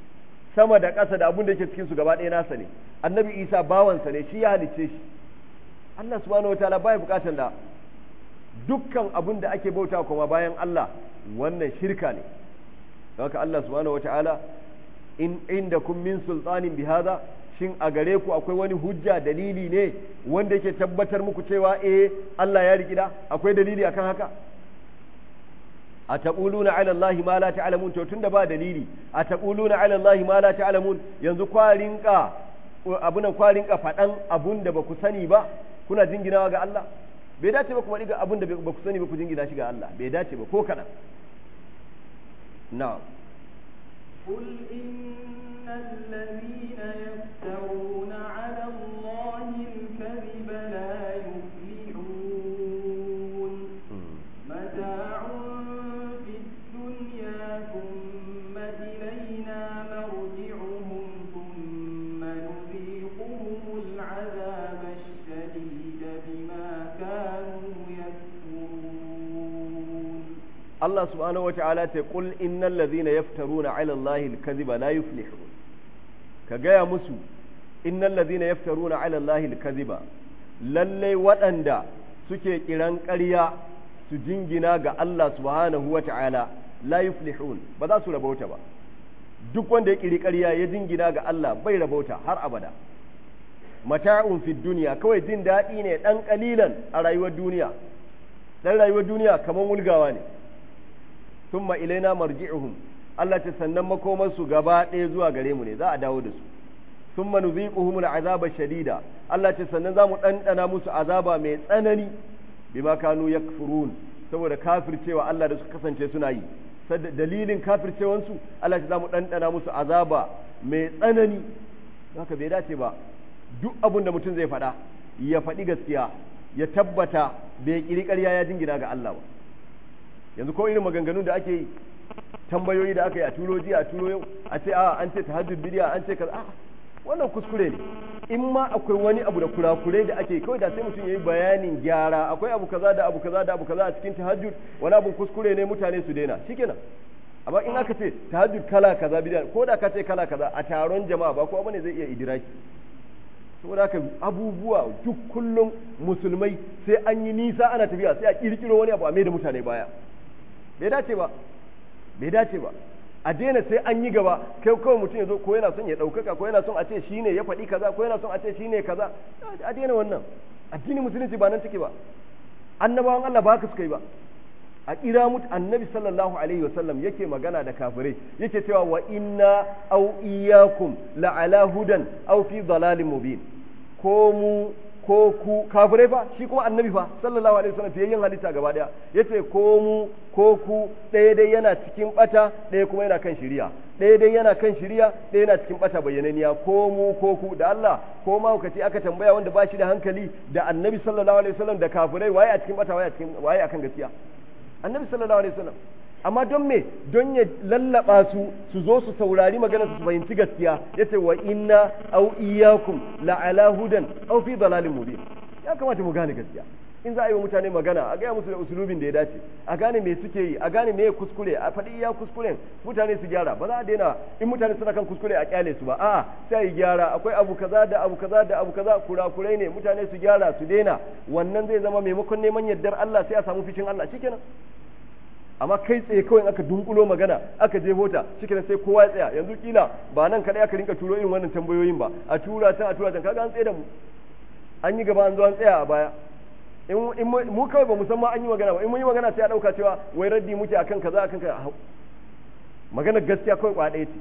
sama da ƙasa da abin da yake cikin su gaba ɗaya nasa ne. Annabi Isa bawansa ne, shi ya halicce shi. Allah subhanahu wataala baya bukatar da dukkan abin da ake bauta kuma bayan Allah wannan shirka ne. Haka Allah subhanahu wataala in indakum min sultanin bihadha, shin a gare ku akwai wani hujja dalili ne wanda yake tabbatar muku cewa eh Allah ya rikida? Akwai dalili akan haka? a taquluna ala Allahi ma la ta'lamun, to tunda ba dalili a taquluna ala Allahi ma la ta'lamun, yanzu kwarinka abunan kwarinka fadan abun da baku sani ba kuna jinginawa ga Allah? Bai dace ba kuma diga abun da baku sani ba ku jingina shi ga Allah, bai dace ba ko kadan. na'am قل إن الذين يفترون على الله الكذب لا يفلحون متاع في الدنيا ثم إلينا مرجعهم ثم نذيقهم العذاب الشديد بما كانوا يكفرون. Allah subhanahu wata'ala ta kul innal ladhina yaftaruna 'ala Allahi al-kadhiba la yuflihun, ka gaya musu innal ladhina yaftaruna 'ala Allahi al-kadhiba, lalle waɗanda suke kiran ƙarya su jingina ga Allah subhanahu wata'ala la yuflihun, ba za su rabauta ba. Duk wanda ya kiri ƙarya ya jingina ga Allah bai rabauta har abada. Mata'un fid dunya, kawai jin daɗi ne ɗan ƙalilan a rayuwar duniya, ɗan rayuwar duniya kamar wulgawa ne. thumma ilaina marji'uhum, Allah ce sannan makomarsu gaba ɗaya zuwa gare mu ne, za a dawo da su. thumma nuziquhum al'azaba shadida, Allah ce sannan za mu ɗanɗana musu azaba mai tsanani bima kanu yakfurun, saboda kafircewa Allah da suka kasance suna yi. Dalilin kafircewansu Allah ce za mu ɗanɗana musu azaba mai tsanani. Haka bai dace ba duk abin da mutum zai faɗa ya faɗi gaskiya, ya tabbata bai ƙiri ƙarya ya jingina ga Allah ba. Yanzu ko irin maganganun da ake yi, tambayoyi da aka yi a turo jiya a turo yau, a ce a an ce tahajjud bidiya, an ce kaza, a wannan kuskure ne. In ma akwai wani abu da kurakure da ake kawai da sai mutum yayi bayanin gyara, akwai abu kaza da abu kaza da abu kaza a cikin tahajjud, wani abu kuskure ne mutane su daina, shikenan. Amma in aka ce tahajjud kala kaza bidiya, ko da ka ce kala kaza a taron jama'a ba kowa bane zai iya idiraki. Saboda haka abubuwa duk kullum musulmai sai an yi nisa ana tafiya sai a kirkiro wani abu a mai da mutane baya. Bai dace ba, bai dace ba. A daina sai an yi gaba, kai kawai mutum ya zo ko yana son ya ɗaukaka ko yana son a ce shi ne ya faɗi kaza ko yana son a ce shi ne kaza. A daina wannan. Addini musulunci ba nan take ba. Annabawan Allah ba haka suka yi ba. A kira mutu annabi sallallahu alaihi wasallam yake magana da kafirai yake cewa wa inna aw iyyakum la ala hudan aw fi dhalalin mubin. Ko mu ko ku kafirai fa, shi kuma annabi fa sallallahu alaihi wasallam fiye yin halitta gaba daya yace ko mu ko ku ɗaya dai yana cikin bata, ɗaya kuma yana kan shiriya, ɗaya dai yana kan shiriya, ɗaya yana cikin bata bayyananiya. Ko mu ko ku da Allah, ko ma kace aka tambaya wanda ba shi da hankali da annabi sallallahu alaihi wasallam da kafirai, waye a cikin bata waye a cikin waye akan gaskiya? Annabi sallallahu alaihi wasallam. Amma don me? Don ya lallaba su su zo su saurari magana su fahimci gaskiya. Yace wa inna aw iyyakum la ala hudan aw fi dalalin mubin. Ya kamata mu gane gaskiya. In za a yi wa mutane magana a gaya musu da usulubin da ya dace, a gane me suke yi, a gane me kuskure, a faɗi iya kuskuren mutane su gyara. Ba za a daina in mutane suna kan kuskure a kyale su ba, a'a sai a yi gyara. Akwai abu kaza da abu kaza da abu kaza kurakurai ne, mutane su gyara su daina. Wannan zai zama maimakon neman yardar Allah sai a samu fishin Allah, shikenan. Amma kai tsaye kawai aka dunkulo magana aka je hota shikenan sai kowa ya tsaya. Yanzu kila ba nan kadai aka rinka turo irin wannan tambayoyin ba, a tura ta a tura ta, kaga an tsaye da mu, an yi gaba an zo an tsaya a baya. In mu kawai ba musamman an yi magana ba, in mun yi magana sai a dauka cewa wai raddi muke akan kaza akan kaza. Magana gaskiya kawai kwa ɗaya ce,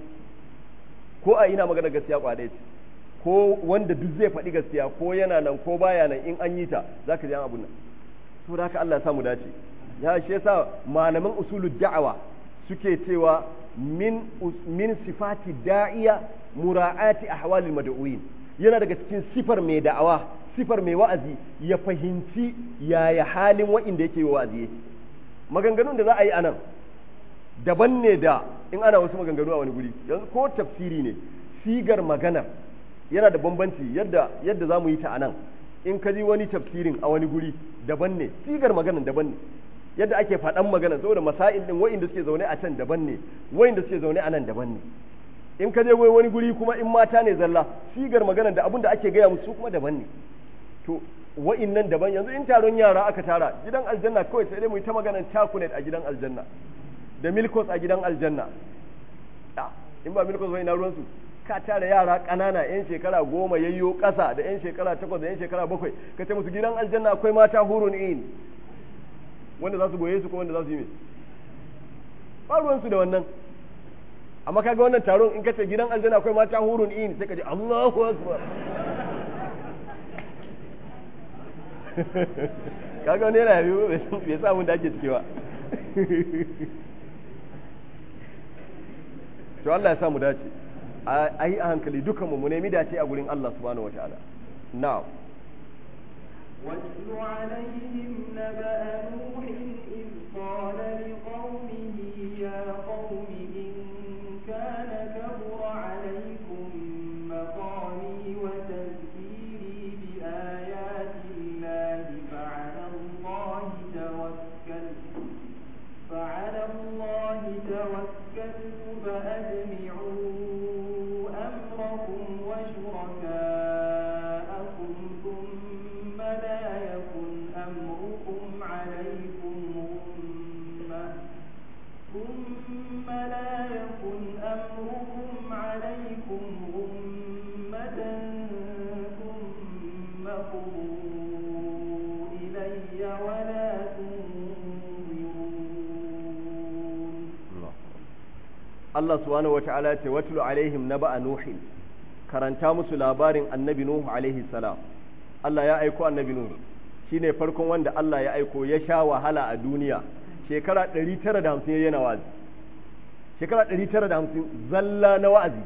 ko a ina magana gaskiya kwa ɗaya ce, ko wanda duk zai faɗi gaskiya ko yana nan ko baya nan in an yi ta zaka ji an abun nan. Saboda haka Allah ya samu dace. Ya shi yasa malaman usulul da'awa suke cewa min min sifati da'iya mura'ati ahwalil mad'uin, yana daga cikin sifar mai da'awa, sifar mai wa'azi ya fahimci yaya halin wa'inda yake wa'azi yake. Maganganun da za a yi anan daban ne da in ana wasu maganganu a wani guri. Yanzu ko tafsiri ne, sigar magana yana da bambanci yadda yadda zamu yi ta anan. In ka ji wani tafsirin a wani guri daban ne, sigar maganan daban ne, yadda ake faɗan magana saboda masail din wa'inda suke zaune a can daban ne, wa'inda suke zaune a nan daban ne. in ka je wani guri kuma in mata ne zalla sigar magana da abin da ake gaya musu kuma daban ne. To wa'innan daban. Yanzu in taron yara aka tara gidan aljanna kawai sai dai mu yi ta maganar chocolate a gidan aljanna da milkos a gidan aljanna. In ba milkos bai na ruwansu, ka tara yara ƙanana yan shekara goma yayyo ƙasa da yan shekara takwas da yan shekara bakwai ka ce musu gidan aljanna akwai mata hurun in wanda za su goye su ko wanda za su yi mai ba ruwansu da wannan. Amma kaga wannan taron in ka ce gidan aljanna akwai mata hurun in sai ka ji Allahu akbar. Kaga wani yana yabi bai sa mun da ake cikewa. To Allah ya sa mu dace. A yi a hankali dukanmu mu nemi dace a gurin Allah subhanahu wataala. Now. واتل عليهم نبأ نوح إذ قال لقومه يا قوم إن كان كبر عليكم مقامي وتذكيري بآيات الله فعلى الله توكلت فعلى الله توكلت فأجمعوا أمركم وشركاءكم ثم لا يكن أمركم عليكم غمة ثم لا يكن أمركم عليكم غمة ثم قضوا إلي ولا Allah subhanahu wata'ala ce watlu alaihim naba'a nuhin karanta musu labarin annabi nuhu alaihi salam. Allah ya aiko annabi nuhu shine farkon wanda Allah ya aiko ya sha wahala a duniya shekara ɗari tara da hamsin yana wa'azi shekara ɗari tara da hamsin zalla na wa'azi.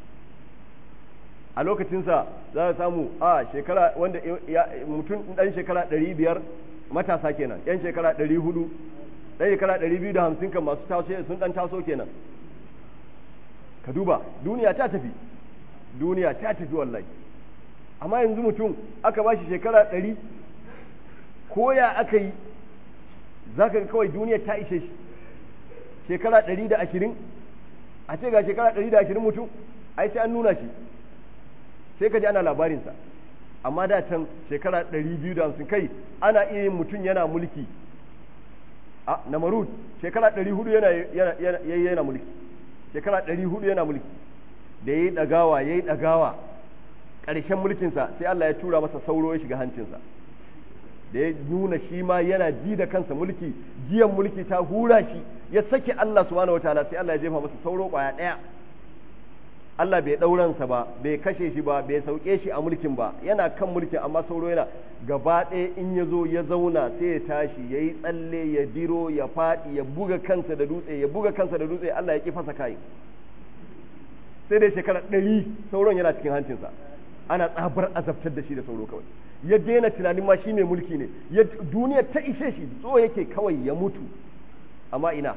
A lokacinsa za a samu a shekara wanda mutum ɗan shekara ɗari biyar matasa kenan yan shekara ɗari hudu ɗan shekara ɗari biyu da hamsin kan masu taso sun ɗan taso kenan. Ka duba duniya ta tafi duniya ta tafi wallahi. Amma yanzu mutum aka ba shi shekara ɗari ko ya aka yi za ka kawai duniya ta ishe shi shekara ɗari da ashirin a ce ga shekara ɗari da ashirin mutum ai sai an nuna shi sai ka ji ana labarinsa. Amma da can shekara ɗari biyu da hamsin kai ana iya yin mutum yana mulki a Namarud shekara ɗari hudu yana yana mulki shekara ɗari hudu yana mulki da ya yi ɗagawa ya yi ɗagawa ƙarshen mulkinsa sai Allah ya tura masa sauro ya shiga hancinsa da ya nuna shi ma yana ji da kansa mulki jiyan mulki ta hura shi ya sake Allah subhanahu wataala sai Allah ya jefa masa sauro ƙwaya ɗaya. Allah bai ɗauransa ba bai kashe shi ba bai sauke shi a mulkin ba yana kan mulkin amma sauro yana gaba ɗaya in ya zo ya zauna sai ya tashi ya yi tsalle ya diro ya faɗi ya buga kansa da dutse ya buga kansa da dutse Allah ya ƙi fasa kayi sai dai shekara ɗari sauron yana cikin hancinsa ana tsabar azabtar da shi da sauro kawai ya daina tunanin ma shi mai mulki ne duniya ta ishe shi so yake kawai ya mutu amma ina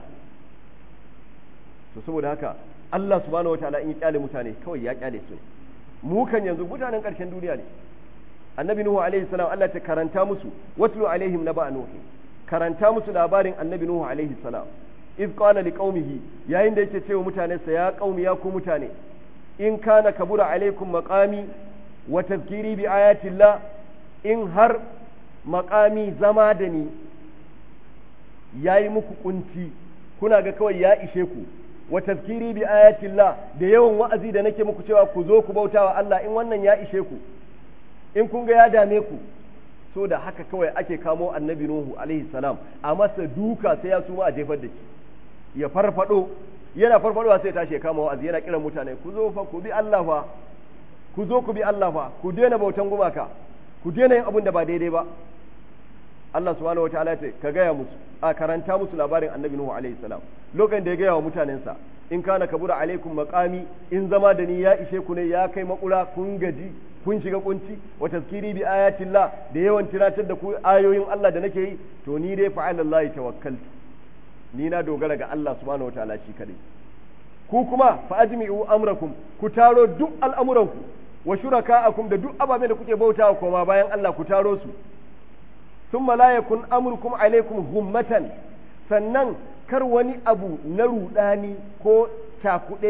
to saboda haka Allah subhanahu wataala in ya kyale mutane kawai ya kyale su mu kan yanzu mutanen ƙarshen duniya ne. Annabi Nuhu alaihi salam Allah ta karanta musu watlu alaihim naba nuh karanta musu labarin Annabi Nuhu alaihi salam iz qala liqaumihi yayin da yake cewa mutane sa ya qaumi ya ku mutane in kana kabura alaikum maqami wa tadhkiri bi ayati llah in har maqami zama da ni yayi muku kunci kuna ga kawai ya ishe ku wa tazkiri bi ayatillah da yawan wa'azi da nake muku cewa ku zo ku bautawa Allah in wannan ya ishe ku in kun ga ya dame ku so da haka kawai ake kamo annabi Nuhu alaihi salam a masa duka sai ya suma a jefar da shi ya farfado yana farfadowa sai tashi ya kama wa'azi yana kiran mutane ku zo fa ku bi Allah fa ku zo ku bi Allah fa ku daina bautan gumaka ku daina yin abin da ba daidai ba. Allah subhanahu wataala ce ka gaya musu a karanta musu labarin annabi Nuhu alaihi salam lokacin da ya gaya wa mutanensa in kana kabura alaikum maqami in zama da ni ya ishe ku ne ya kai makura kun gaji kun shiga kunci wa tazkiri bi ayatillah da yawan tunatar da ku ayoyin Allah da nake yi to ni dai fa alallahi tawakkaltu ni na dogara ga Allah subhanahu wataala shi kadai ku kuma fa ajmi'u amrakum ku taro duk al'amuranku wa shuraka'akum da duk ababen da kuke bautawa koma bayan Allah ku taro su thumma la yakun amrukum alaikum ghummatan sannan kar wani abu na rudani ko cakude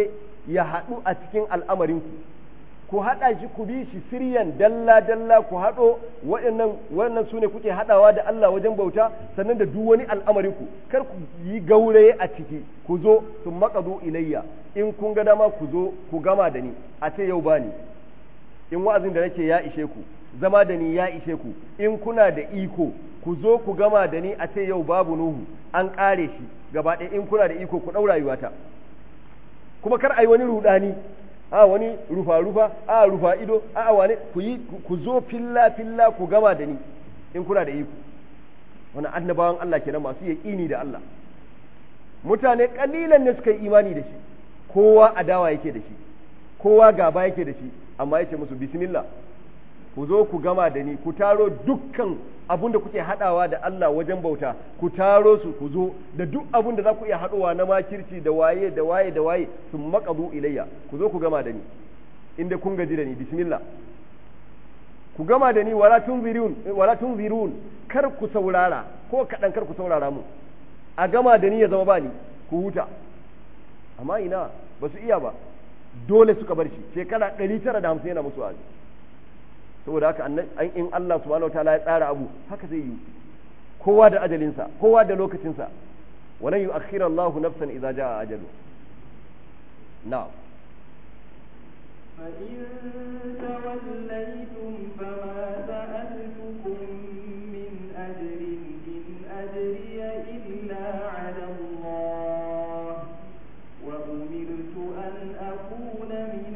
ya haɗu a cikin al'amarinku ku haɗa shi ku bi shi siryan dalla dalla ku haɗo waɗannan wannan sune kuke haɗawa da Allah wajen bauta sannan da duk wani al'amarin ku kar ku yi gauraye a ciki ku zo sun maqadu ilayya in kun ga dama ku zo ku gama da ni a ce yau bani in wa'azin da nake ya ishe ku zama da ni ya ishe ku in kuna da iko ku zo ku gama da ni a ce yau babu Nuhu an ƙare shi gaba ɗaya in kuna da iko ku ɗaura rayuwata kuma kar a yi wani rudani a wani rufa-rufa a rufa ido a wane ku yi ku zo filla-filla ku gama da ni in kuna da iko wannan annabawan Allah kenan masu yaƙini da Allah mutane kalilan ne suka yi imani da shi kowa adawa yake da shi kowa gaba yake da shi amma yace musu bismillah ku zo ku gama da ni ku taro dukkan abun da kuke hadawa da Allah wajen bauta ku taro su ku zo da duk abun da za ku iya haɗowa na makirci da waye da waye da waye sun maƙazu ilayya ku zo ku gama da ni inda kun gaji da ni bismillah ku gama da ni wala tunzirun wala tunzirun kar ku saurara ko kadan kar ku saurara mu a gama da ni ya zama ba ni ku huta amma ina ba su iya ba dole suka bar shi shekara ɗari tara da hamsin yana musu azi saboda haka in Allah subhanahu wataala ya tsara abu haka zai yi kowa da ajalinsa kowa da lokacinsa walan yu'akhkhira Allahu nafsan idza jaa ajalu na'am fa in tawallaytum fama sa'altukum min ajrin in ajriya illa 'ala Allah wa umirtu an akuna min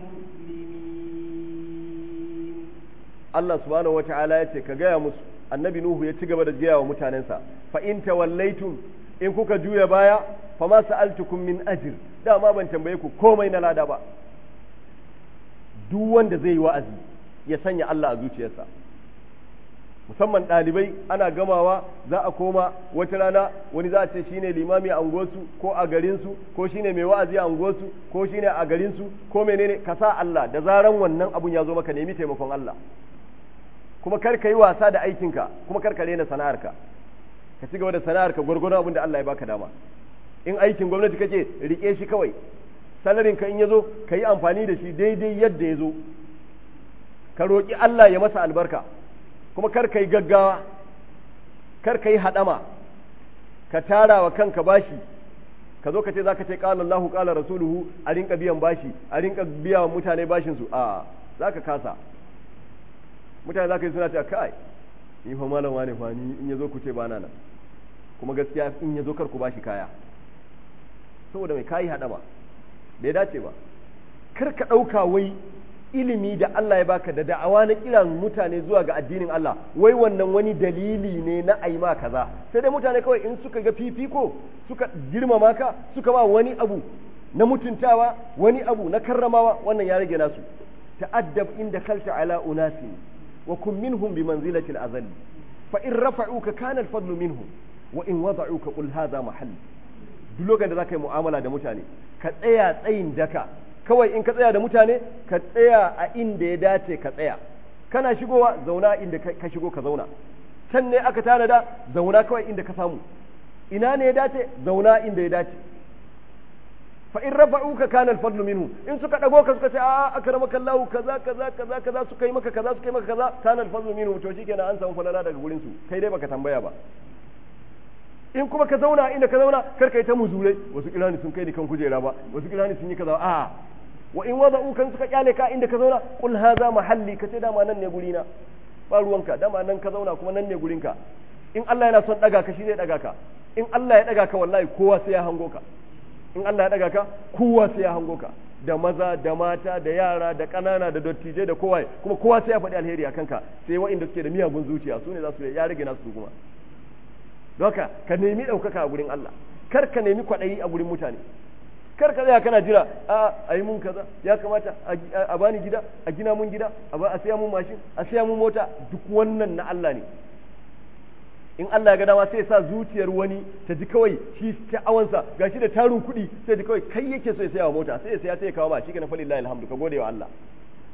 Allah subhanahu wa ta'ala ya ce ka gaya musu annabi Nuhu ya ci gaba da gaya wa mutanensa fa in tawallaitum in kuka juya baya fa ma sa'altukum min ajr dama ban tambaye ku komai na lada ba duk wanda zai yi wa'azi ya sanya Allah a zuciyarsa musamman ɗalibai ana gamawa za a koma wata rana wani za a ce shine limami a unguwarsu ko a garinsu ko shine mai wa'azi a unguwarsu ko shine a garinsu ko menene ka sa Allah da zaran wannan abun ya zo maka nemi taimakon Allah kuma kar ka yi wasa da aikinka kuma kar ka rena sana'arka ka ci gaba da sana'arka gwargwadon abin da Allah ya baka dama in aikin gwamnati kake rike shi kawai salarin ka in yazo ka yi amfani da shi daidai yadda ya zo ka roƙi Allah ya masa albarka kuma kar ka yi gaggawa kar ka yi haɗama ka tara wa kanka bashi ka zo ka ce za ka ce ƙala Allahu ƙala rasuluhu a rinka biyan bashi a rinka biya wa mutane bashinsu a za ka kasa mutane za ka yi suna cewa kai ni fa malam wane fa ni in yazo ku ce ba nan kuma gaskiya in yazo kar ku bashi kaya saboda mai kai hada ba bai dace ba kar ka dauka wai ilimi da Allah ya baka da da'awa na kiran mutane zuwa ga addinin Allah wai wannan wani dalili ne na aima kaza sai dai mutane kawai in suka ga fifiko suka girmama ka suka ba wani abu na mutuntawa wani abu na karramawa wannan ya rage nasu ta'addab inda khalta ala unasi wa kun minhum bi manzilati al-azal fa in rafa'uka kana al-fadlu minhum wa in wada'uka qul hadha mahall duk lokacin da zaka yi mu'amala da mutane ka tsaya tsayin daka kawai in ka tsaya da mutane ka tsaya a inda ya dace ka tsaya kana shigowa zauna inda ka shigo ka zauna can ne aka tanada zauna kawai inda ka samu ina ne ya dace zauna inda ya dace fa in rafa'uka kana al-fadlu minhu in suka dago ka suka ce a akramaka Allah kaza kaza kaza kaza suka yi maka kaza suka yi maka kaza kana al-fadlu minhu to shikenan an samu falala daga gurin su kai dai baka tambaya ba in kuma ka zauna inda ka zauna kar kai ta muzurai wasu kirani sun kai ni kan kujera ba wasu kirani sun yi kaza a wa in wada'u kan suka kyale ka inda ka zauna qul hadha mahalli kace dama nan ne gurina ba ruwanka dama nan ka zauna kuma nan ne gurinka in Allah yana son daga ka shi zai daga ka in Allah ya daga ka wallahi kowa sai ya hango ka in Allah ya daga ka kowa sai ya hango ka da maza da mata da yara da ƙanana da dattijai da kowa kuma kowa sai ya faɗi alheri a kanka sai waɗanda suke da miyagun zuciya su ne za su ya rage nasu su kuma don haka ka nemi ɗaukaka a gurin Allah kar ka nemi kwaɗayi a gurin mutane kar ka tsaya kana jira a a yi mun kaza ya kamata a bani gida a gina mun gida a siya mun mashin a siya mun mota duk wannan na Allah ne in Allah ya ga dama sai ya sa zuciyar wani ta ji kawai shi ta'awansa gashi da tarin kuɗi sai ji kawai kai yake so ya saya wa mota sai ya saya sai ya kawo ba shi kenan fa lillahi alhamdu ka gode wa Allah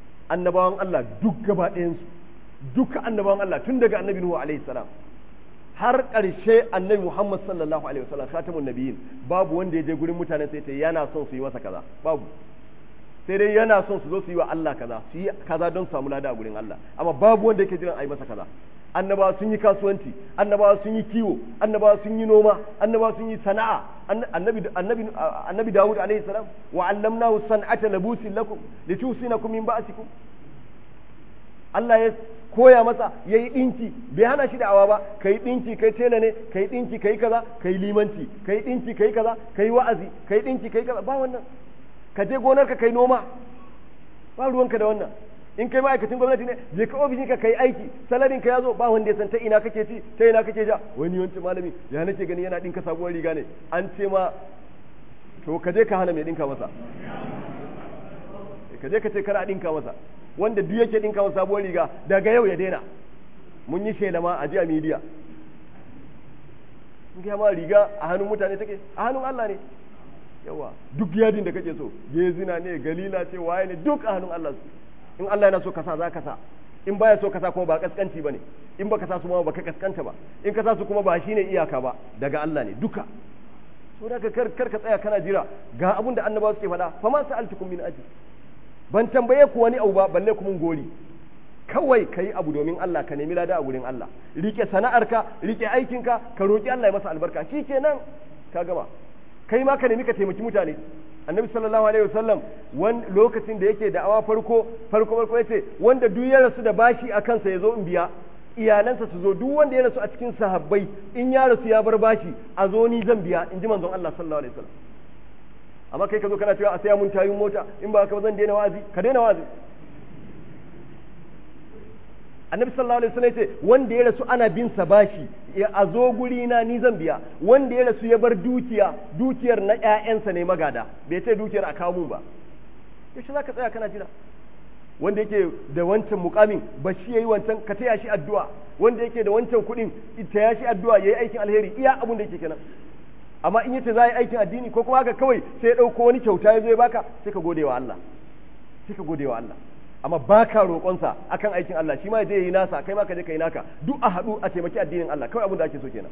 annabawan Allah duk gaba ɗayan su duka annabawan Allah tun daga annabi Nuhu alaihi salam har ƙarshe annabi Muhammad sallallahu alaihi wasallam khatamun nabiyyin babu wanda ya je gurin mutanen sai ta yana son su yi masa kaza babu, sai dai yana son su zo su yi wa Allah kaza su yi kaza don samu lada a gurin Allah, amma babu wanda yake jiran a yi masa kaza. Annabawa sun yi kasuwanci, annabawa sun yi kiwo, annabawa sun yi noma, annabawa sun yi sana'a. Annabi annabi annabi Dawud alaihi salam wa allamnahu san'ata labusin lakum litusinakum min ba'sikum. Allah ya koya masa yayi dinki, bai hana shi da awa ba, kai dinki kai tela ne, kai dinki kai kaza, kai limanci, kai dinki kai kaza, kai wa'azi, kai dinki kai kaza, ba wannan. Ka je gonarka kai noma, ba ruwanka da wannan. In kai ma'aikacin gwamnati ne, je ka ofishin ka kai aiki, salarin ka yazo, ba wanda ya san ta ina kake ci, ta ina kake ja. Wani wancan malami ya nake gani yana dinka sabuwar riga ne, an ce ma to ka je ka hana mai dinka masa, ka je ka ce kar a dinka masa. Wanda duk yake dinka masa sabuwar riga daga yau ya daina. Mun yi shela ma a ji a media. In ga ma riga a hannun mutane take, a hannun Allah ne. Yawa duk yadin da kake so, gezina ne, galila ce, waye ne, duk a hannun Allah su. In Allah yana so kasa za ka sa, in baya so kasa kuma ba kaskanci bane, in baka sa su ma baka kaskanta ba, in ka sa su kuma ba shine iyaka ba, daga Allah ne duka. So da kar kar ka tsaya kana jira ga abun da annabawa suke faɗa, fa ma sa'altukum min ajr, ban tambaye ku wani abu ba balle ku mun gori. Kawai kai abu domin Allah, ka nemi lada a gurin Allah, rike sana'arka, rike aikinka, ka roki Allah ya masa albarka, shikenan ka gama. Kai ma ka nemi ka taimaki mutane. Annabi sallallahu alaihi wasallam wan lokacin da yake da'awa farko farko farko yace wanda duk ya rasu da bashi a kansa yazo in biya, iyalansa su zo, duk wanda ya rasu a cikin sahabbai in ya rasu ya bar bashi a zo ni zan biya, in ji manzon Allah sallallahu alaihi wasallam. Amma kai ka zo kana cewa a saya mun tayun mota, in ba haka ba zan daina wa'azi, ka daina wa'azi. Annabi sallallahu alaihi wasallam yace wanda ya rasu ana bin sa bashi a zo guri na ni zan biya, wanda ya rasu ya bar dukiya, dukiyar na ƴaƴansa ne magada, bai ce dukiyar a kawo mun ba. Yaushe zaka tsaya kana jira? Wanda yake da wancan mukamin ba shi yayi wancan, ka taya shi addu'a. Wanda yake da wancan kuɗin taya shi addu'a, yayi aikin alheri, iya abun da yake kenan. Amma in yace za yi aikin addini ko kuma haka kawai sai ya ɗauko wani kyauta ya zo ya baka, sai ka gode wa Allah, sai ka gode wa Allah. Amma ba ka roƙonsa akan aikin Allah, shi ma zai yi nasa, kai ma ka je ka yi naka, duk a haɗu a taimaki addinin Allah, kawai abin da ake so kenan.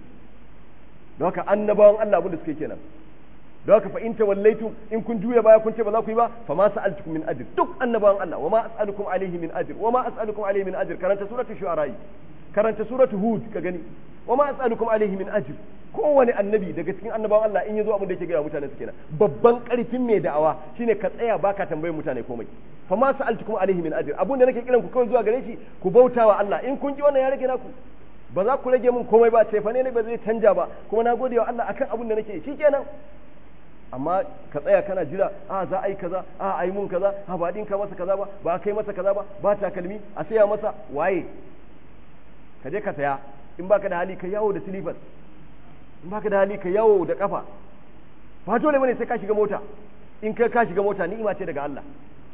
Don haka annabawan Allah abin da suke kenan. Don haka fa in tawallaitu, in kun juya baya kun ce ba za ku yi ba, fa ma sa'altukum min ajr, duk annabawan Allah, wa ma as'alukum alaihi min ajr, wa ma as'alukum alaihi min ajr, karanta suratul shu'ara, karanta suratul hud ka gani, wa ma as'alukum alaihi min ajr. Kowane annabi daga cikin annabawan Allah in yazo abin da yake gaya mutane su kenan. Babban karfin mai da'awa shine ka tsaya baka tambayar mutane komai. Fa ma sa'altukum alaihi min ajr, abun da nake kiran ku kawai zuwa gare shi ku bautawa Allah. In kun ji wannan ya rage naku, ba za ku rage min komai ba, sai fa ne ba zai canja ba, kuma na gode wa Allah akan abun da nake shikenan. Amma ka tsaya kana jira, a za a yi kaza, a ai mun kaza, a ba dinka masa kaza ba, ba kai masa kaza ba, ba takalmi a saya masa, waye ka je ka saya. In baka da hali ka yawo da silifas, in baka da hali ka yawo da kafa, ba dole bane sai ka shiga mota. In kai ka shiga mota ni'ima ce daga Allah.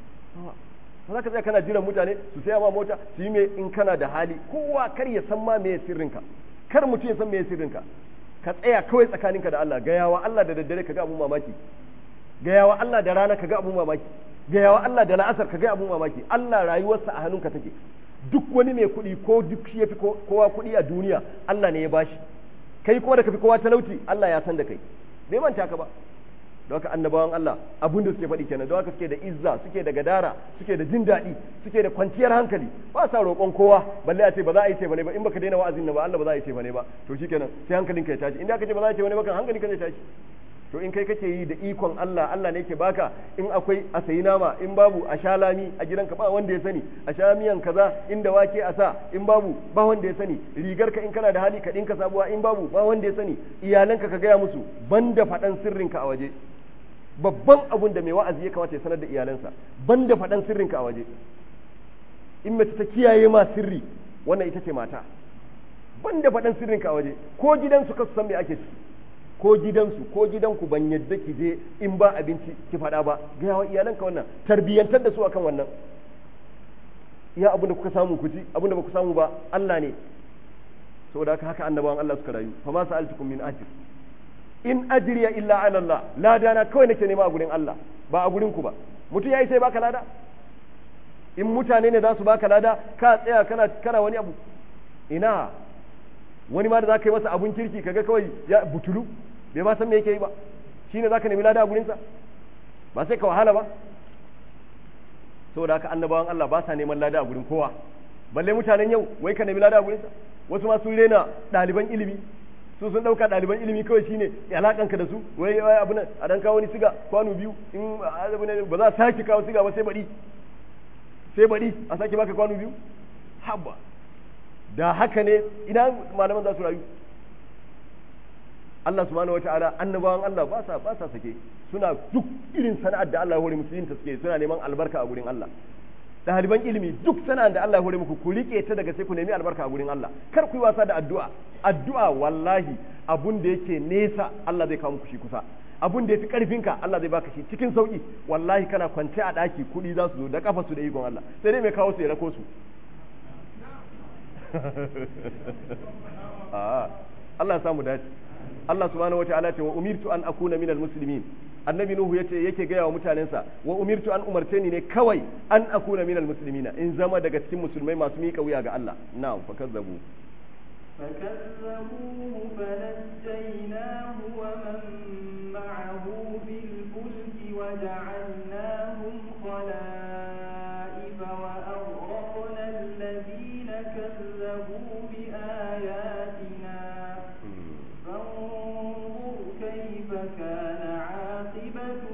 Ba za ka tsaya kana jiran mutane su saya ma mota su yi me. In kana da hali, kowa kar ya san ma me sirrinka, kar mutum ya san me sirrinka. Ka tsaya kawai tsakaninka da Allah, gayawa Allah da daddare ka ga abun mamaki, gayawa Allah da rana ka ga abun mamaki, gayawa Allah da la'asar ka ga abun mamaki. Allah rayuwarsa a hannunka take. Duk wani mai kuɗi ko duk shi ya fi kowa kuɗi a duniya Allah ne ya bashi, kai kuma da ka fi kowa talauci Allah ya san da kai, bai manta ka ba. Don haka annabawan Allah abin da suke faɗi kenan, don haka suke da izza, suke da gadara, suke da jin daɗi, suke da kwanciyar hankali, ba sa roƙon kowa, balle a ce ba za a yi ce bane ba, in baka daina wa'azin nan ba Allah ba za a yi ce bane ba, to shikenan sai hankalinka ya tashi. In da ka ce ba za a yi ce bane ba kan hankalinka zai tashi. To in kai kake yi da ikon Allah, Allah ne yake baka, in akwai a sayi nama, in babu a sha lami a gidanka ba wanda ya sani, a sha miyan kaza inda wake a sa, in babu ba wanda ya sani, rigarka in kana da hali ka dinka sabuwa, in babu ba wanda ya sani, iyalanka ka gaya musu banda faɗan sirrinka a waje. Babban abun da mai wa'azi ya kamata ya sanar da iyalansa, banda faɗan sirrinka a waje. In mace ta kiyaye ma sirri, wannan ita ce mata, banda faɗan sirrinka a waje, ko gidansu ka su san me ake ciki, ko gidansu ko gidanku ban yadda ki je in ba abinci ki faɗa ba, ga yawan iyalanka wannan, tarbiyyantar da su akan wannan. Iya abin da kuka samu ku ji, abin da ba ku samu ba Allah ne. Saboda haka haka annabawan Allah suka rayu. Fa ma sa'altukum min ajr, in ajriya illa ala Allah, lada na kawai nake nema a gurin Allah, ba a gurin ku ba. Mutum yayi sai baka lada? In mutane ne za su baka lada, ka tsaya kana kana wani abu, ina wani ma da za ka yi masa abun kirki kaga kawai ya butulu bai ma san me yake yi ba shine za ka nemi lada a gurinsa ba sai ka wahala ba saboda haka annabawan Allah ba sa neman lada a gurin kowa balle mutanen yau wai ka nemi lada a gurinsa wasu ma sun rena ɗaliban ilimi su sun ɗauka ɗaliban ilimi kawai shine alaƙanka da su wai abu nan a dan kawo ni siga kwano biyu in ba za a sake kawo siga ba sai baɗi sai baɗi a sake baka kwano biyu habba da haka ne ina malaman za su rayu Allah subhanahu wataala annabawan Allah ba sa ba sa sake suna duk irin sana'ar da Allah ya hore musu yin ta suke suna neman albarka a gurin Allah ɗaliban ilimi duk sana'ar da Allah ya hore muku ku rike ta daga sai ku nemi albarka a gurin Allah kar ku yi wasa da addu'a addu'a wallahi abun da yake nesa Allah zai kawo muku shi kusa abun da yafi karfinka Allah zai baka shi cikin sauki wallahi kana kwance a daki kuɗi za su zo da kafa su da ikon Allah sai dai mai kawo su ya rako su Allah ya samu dace Allah subhanahu wataala ce wa umirtu an akuna minal muslimin annabi nuhu yace yake gaya wa mutanensa wa umirtu an umarce ni ne kawai an akuna minal muslimina in zama daga cikin musulmai masu miƙa wuya ga Allah na'am fakazzabu فكذبوه فنجيناه ومن معه في الفلك وجعلناهم خلائف وأغرقنا الذين كذبوا بآياتنا فانظر كيف كان عاقبة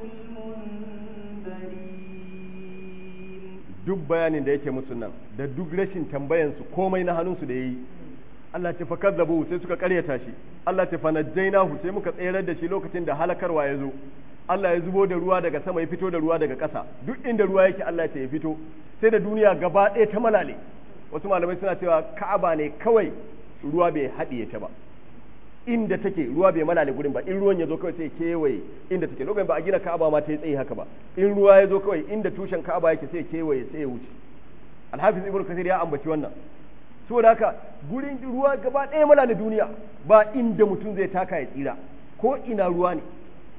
المنذرين duk bayanin da yake musu nan da duk rashin tambayansu komai na hannunsu da yayi Allah ce fakazzabu sai suka karyata shi Allah ce fanajjainahu sai muka tsayar da shi lokacin da halakarwa ya zo Allah ya zubo da ruwa daga sama ya fito da ruwa daga ƙasa duk inda ruwa yake Allah ya ce ya fito sai da duniya gaba ɗaya ta malale wasu malamai suna cewa Ka'aba ne kawai ruwa bai haɗiye ta ba inda take ruwa bai malale gurin ba in ruwan ya zo kawai sai kewaye inda take lokacin ba a gina Ka'aba ma ta yi tsayi haka ba in ruwa ya zo kawai inda tushen Ka'aba yake sai kewaye sai ya wuce Al-Hafiz Ibn Kathir ya ambaci wannan saboda haka gurin ruwa gaba ɗaya malale duniya ba inda mutum zai taka ya tsira ko ina ruwa ne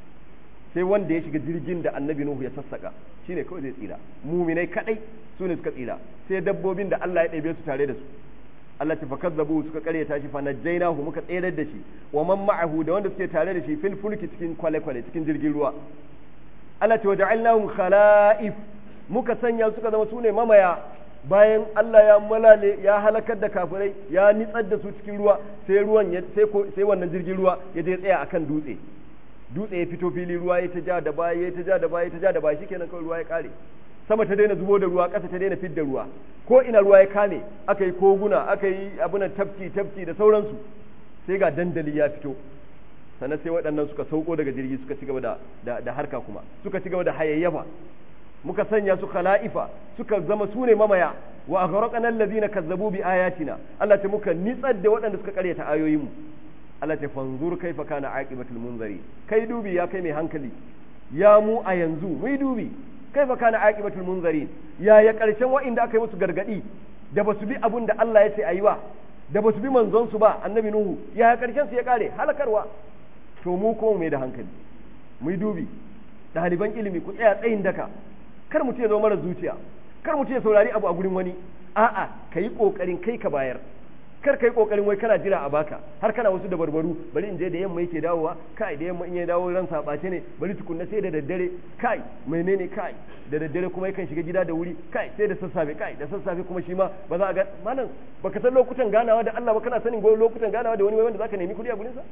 sai wanda ya shiga jirgin da Annabi Nuhu ya sassaka shine kawai zai tsira muminai kadai su ne suka tsira sai dabbobin da Allah ya ɗebe su tare da su Allah ta fakazzabu suka karyata shi fa najjaynahu muka tsayar da shi wa man ma'ahu da wanda suke tare da shi fil fulki cikin kwale-kwale cikin jirgin ruwa Allah ta waja'alnahum khala'if muka sanya suka zama sune mamaya bayan Allah ya malale ya halakar da kafirai ya nitsar da su cikin ruwa sai ruwan ya sai ko sai wannan jirgin ruwa ya je tsaya akan dutse dutse ya fito fili ruwa ya ta ja da baya ya ta ja da baya ya ta ja da baya shikenan kawai ruwa ya kare sama ta daina zubo da ruwa ƙasa ta daina fidda ruwa ko ina ruwa ya kame aka yi koguna aka yi abunan tafki tafki da sauransu sai ga dandali ya fito sannan sai waɗannan suka sauko daga jirgi suka ci gaba da, da, da harka kuma suka ci gaba da hayayyafa muka sanya su khala'ifa suka zama su ne mamaya wa aghraqna allazina kazzabu bi ayatina Allah ta muka nitsar da waɗanda suka karyata ayoyinmu Allah ta fanzur kaifa kana aqibatul munzari kai dubi ya kai mai hankali ya mu a yanzu mu dubi kaifa kana aqibatul munzarin ya ya karshen wa'inda aka yi musu gargadi da basu bi abun da Allah ya ce ayi ba da basu bi manzon su ba annabi nuhu ya ya karshen su ya kare halakarwa to mu ko mai da hankali mu dubi ɗaliban ilimi ku tsaya tsayin daka kar mutum ya zo mara zuciya kar mutum ya saurari abu a gurin wani a'a kayi kokarin kai ka bayar kar kai kokarin wai kana jira a baka har kana wasu dabarbaru bari in je da yamma yake dawowa kai da yamma in ya dawo ran sabace ne bari tukunna sai da daddare kai menene kai da daddare kuma yakan shiga gida da wuri kai sai da sassafe kai da sassafe kuma shi ma ba za a ga malam baka san lokutan ganawa da Allah ba kana sanin goyi lokutan ganawa da wani wai wanda zaka nemi kudi a gurin sa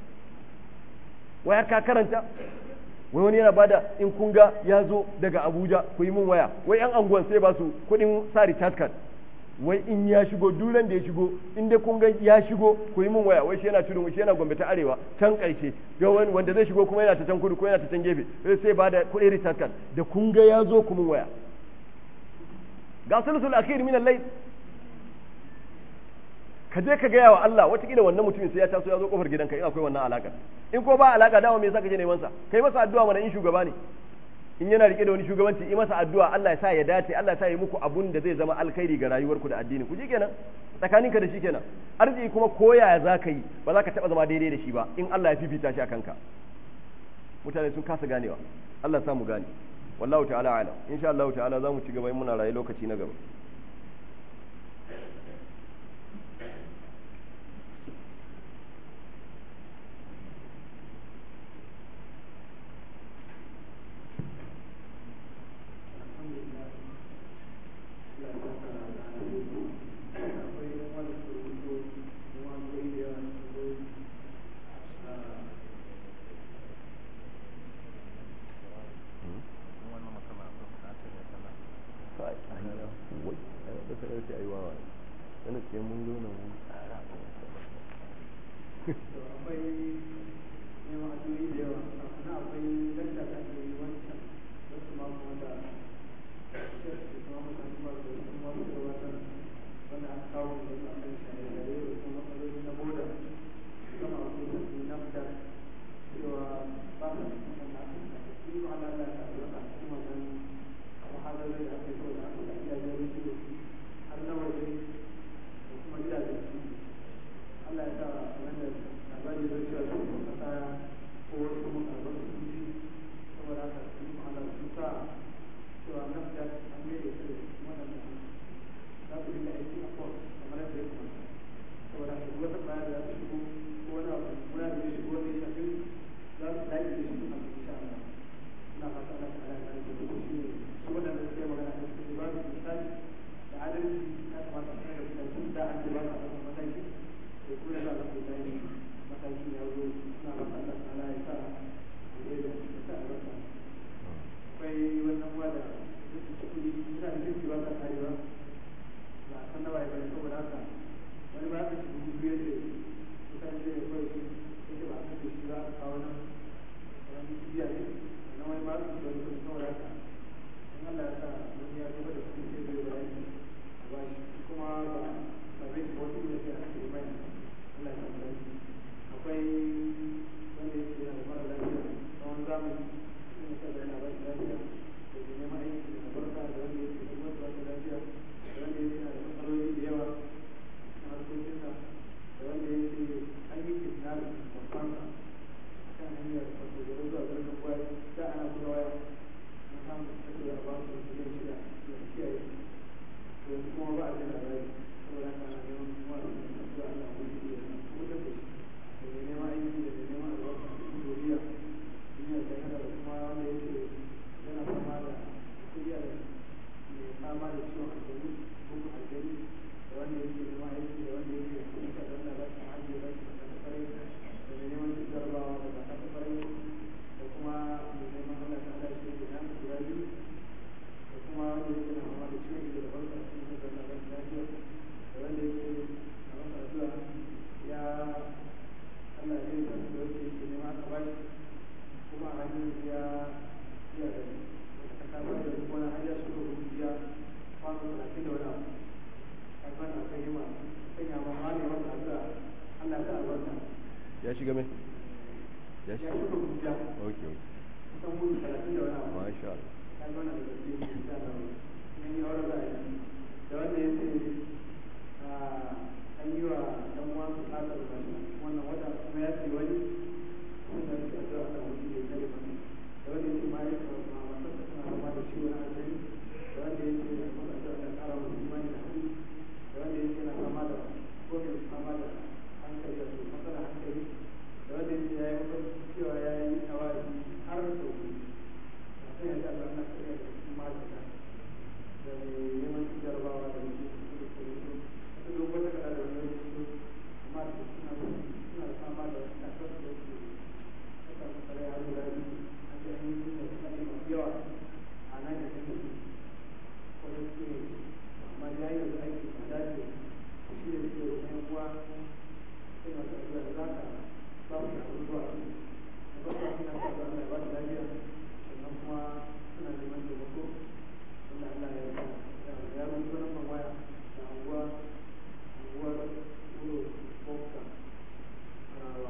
wai ka karanta wai wani yana bada in kun ga ya zo daga Abuja ku yi min waya wai yan anguwan sai ba su kudin sa recharge card wai in ya shigo duran da ya shigo in dai kun ga ya shigo ku yi min waya wai shi yana tudun shi yana Gombe ta arewa can karshe ga wani wanda zai shigo kuma yana ta can kudu ko yana ta can gefe sai ba da kuɗin recharge card da kun ga ya zo ku min waya ga sulusul akhir min al-layl ka je ka gaya wa Allah watakila wannan mutumin sai ya taso ya zo kofar gidanka in akwai wannan alaka in ko ba alaka dawo me yasa kaje neman sa kai masa addu'a mana in shugaba ne in yana rike da wani shugabanci yi masa addu'a Allah ya sa ya dace Allah ya sa ya muku abun da zai zama alkhairi ga rayuwarku da addini ku ji kenan tsakaninka da shi kenan arziki kuma koya za ka yi ba za ka taba zama daidai da shi ba in Allah ya fifita shi akan ka mutane sun kasa ganewa Allah ya sa mu gane wallahu ta'ala ala insha Allah ta'ala za mu ci gaba in muna rayu lokaci na gaba sai sai ayi wawa sanin sai mun zo nan mun tsara to akwai neman addu'o'i da yawa sannan akwai lanta da ake yi wancan wasu mako wanda shek da kuma mutane ba da kuma wasu gabatar wanda aka kawo da su akan shaye-shaye da kuma matsaloli na boda kama akwai wasu na fita cewa ba sa cikin wanda aka yi kuma Allah ya ta albarka cikin wannan muhadarai da aka yi kawai da aka yi a gidajen rediyo har na waje da kuma gidajen su Allah ya sa wanda labari zai cewa su kasa ko wasu mukarbar su ji saboda haka su yi ma'ana su sa cewa na fita an yi da su waɗanda za su dinga aiki a kwas kamar yadda ya kamata saboda haka duk wata baya da za su shigo ko wani abu muna da ya shigo wanda ya shafi za su daƙi da shi a insha Allah ina fata Allah ta ala ya kare da shi ne su waɗanda suke magana da su ba su misali da adalci ya kamata a kai da su da an ce ba su a mataki da kuma za a su dai mataki ya zo suna ba Allah ta ala ya sa da ya sa a rasa akwai wannan wa da su kuɗi suna da kirki ba sa karewa ba a san nawa ya bane saboda haka wani ba ka ci dubu biyu ce mutane da ya kawai su yake ba a san da shi za a kawo nan wani biya ne wannan wani ba su da wani saboda haka in Allah ya sa wani ya gaba da kuɗi sai zai bayani a ba shi kuma ba ba zai ci wasu da sai a cikin mai Allah ya sa mu akwai wanda yake yana da mara lafiya tsawon zamani sun yi kada yana ba shi lafiya da ke neman aiki da barka da wanda yake da wasu ba lafiya da wanda yake yana da matsaloli da yawa na harkokinsa da wanda yake an yi kidnapping babbansa kan hanyar wato da zuwa birnin kwaya da ana buga waya na samun tafiya ba su da miliyan shida da kiyaye to yanzu kuma ba a jin labari saboda haka ana neman kuma da zuwa Allah ko shi da kuma da shi da mai neman aiki da mai neman albarka da kuma doriya duniya da yana da kuma wanda yake yana fama da kuriya da mai fama da ciwon aljanu ko aljanu da wanda yake neman aiki da wanda yake kuka da wanda za su hajji da su da farai da mai neman jarabawa da ba ta farai da kuma mai neman Allah ta ala shi da nan guda biyu da kuma wanda yake na fama da ciwon da barka cikin da na lafiya da wanda yake na masa addu'a ya Allah ya yi da wanda yake neman aka bashi kuma a hanyar ya iya da wata kasa da wani hanyar suka rubuta kwano talatin da wani abu karfan a kai ma sanya ma ma ne wata addu'a Allah ta albarka ya shiga mai ya ya shiga suka rubuta okay kusan mutu talatin da wani abu masha Allah ya zo na da gaske da da yan yi aure za a yi da wanda ya ce an yi wa dan uwan su kasa da wannan wata kuma ya ce wani wanda ya ce addu'a kan mutum da ya kare masa da wanda ya ce ma ya ce ma matar da suna zama da ciwo na aljani da wanda ya ce ya kuma addu'a da kara masa imani da haɗu da wanda ya ce na fama da komin fama da hankali da su matsala hankali da wanda ya ce ya yi mafarki cewa ya yi tawari har sau biyu a sai ya ce Allah na kare da cikin malaka da mai neman jarabawa da mutum da su da duk wata kada da wani rubutu amma da suna suna fama da kasar da su kasa masara ya zo da biyu an ce an yi suna suna yi masu yawa a nan da take su ko da suke amma ya yi yanzu aiki a dace shi da suke da yan uwa suna da zuwa da zaka ba su da abubuwa da ba su suna sa da Allah ya ba su lafiya sannan kuma suna neman taimako wanda Allah ya sa ya rubuta na waya da anguwa anguwar wuro bokta arawa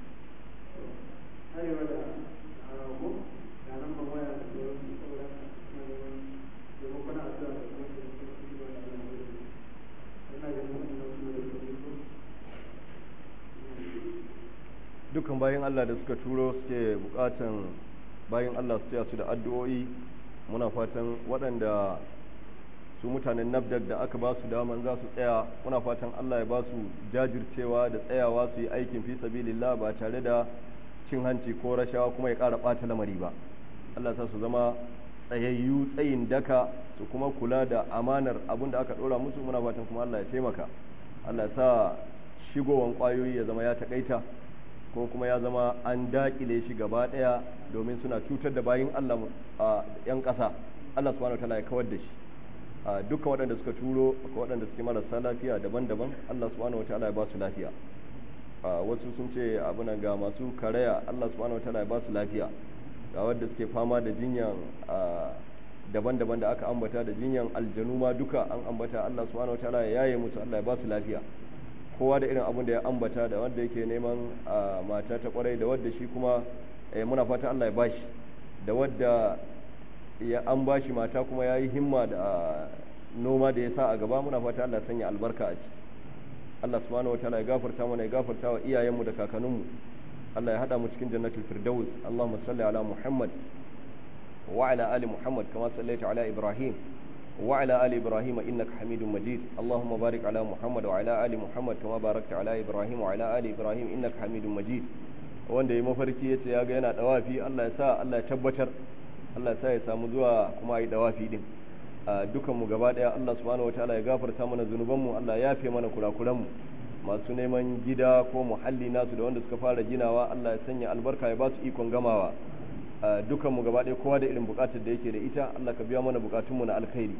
arewa da arawa da nan ban waya da sauran su saboda suna neman taimakon addu'a da kuma taimakon kuɗi ba da Allah ya rubuta ina ganin wannan su da su dukkan bayan Allah da suka turo suke bukatan bayan Allah su taya su da addu'o'i muna fatan waɗanda su mutanen nafdak da aka ba su daman za su tsaya muna fatan Allah ya ba su jajircewa da tsayawa su yi aikin fi sabilillah ba tare da cin hanci ko rashawa kuma ya ƙara ɓata lamari ba Allah sa su zama tsayayyu tsayin daka su kuma kula da amanar abin da aka ɗora musu muna fatan kuma Allah ya taimaka Allah ya sa shigowan ƙwayoyi ya zama ya taƙaita ko kuma ya zama an daƙile shi gaba ɗaya domin suna cutar da bayin Allah a ‘yan ƙasa Allah subhanahu wa ta'ala ya kawar da shi dukkan waɗanda suka turo ko waɗanda suke marasa lafiya daban-daban Allah subhanahu wataala ya ba su lafiya wasu sun ce abu nan ga masu karaya Allah subhanahu wataala ya ba su lafiya ga wanda suke fama da jinyan daban-daban da aka ambata da jinyan aljanu ma duka an ambata Allah subhanahu wataala ya yaye musu Allah ya ba su lafiya kowa da irin abin da ya ambata da wanda yake neman mata ta kwarai da wanda shi kuma muna fata Allah ya bashi da wadda ya an bashi mata kuma yayi himma da noma da ya sa a gaba muna fata Allah ya sanya albarka a ciki Allah subhanahu wataala ya gafarta mana ya gafarta wa iyayenmu da kakanninmu Allah ya hada mu cikin jannatul firdaus Allahumma salli ala Muhammad wa ala ali Muhammad kama sallaita ala Ibrahim wa ala ali Ibrahim innaka Hamidum Majid Allahumma barik ala Muhammad wa ala ali Muhammad kama barakta ala Ibrahim wa ala ali Ibrahim innaka Hamidum Majid wanda yayi mafarki yace ya ga yana dawafi Allah ya sa Allah ya tabbatar Allah ya sa ya samu zuwa kuma yi dawafi din dukan mu gaba daya Allah subhanahu wataala ya gafarta mana zunubanmu Allah ya yafe mana kurakuranmu masu neman gida ko muhalli nasu da wanda suka fara ginawa Allah ya sanya albarka ya ba su ikon gamawa dukan mu gaba daya kowa da irin bukatar da yake da ita Allah ka biya mana bukatunmu na alkhairi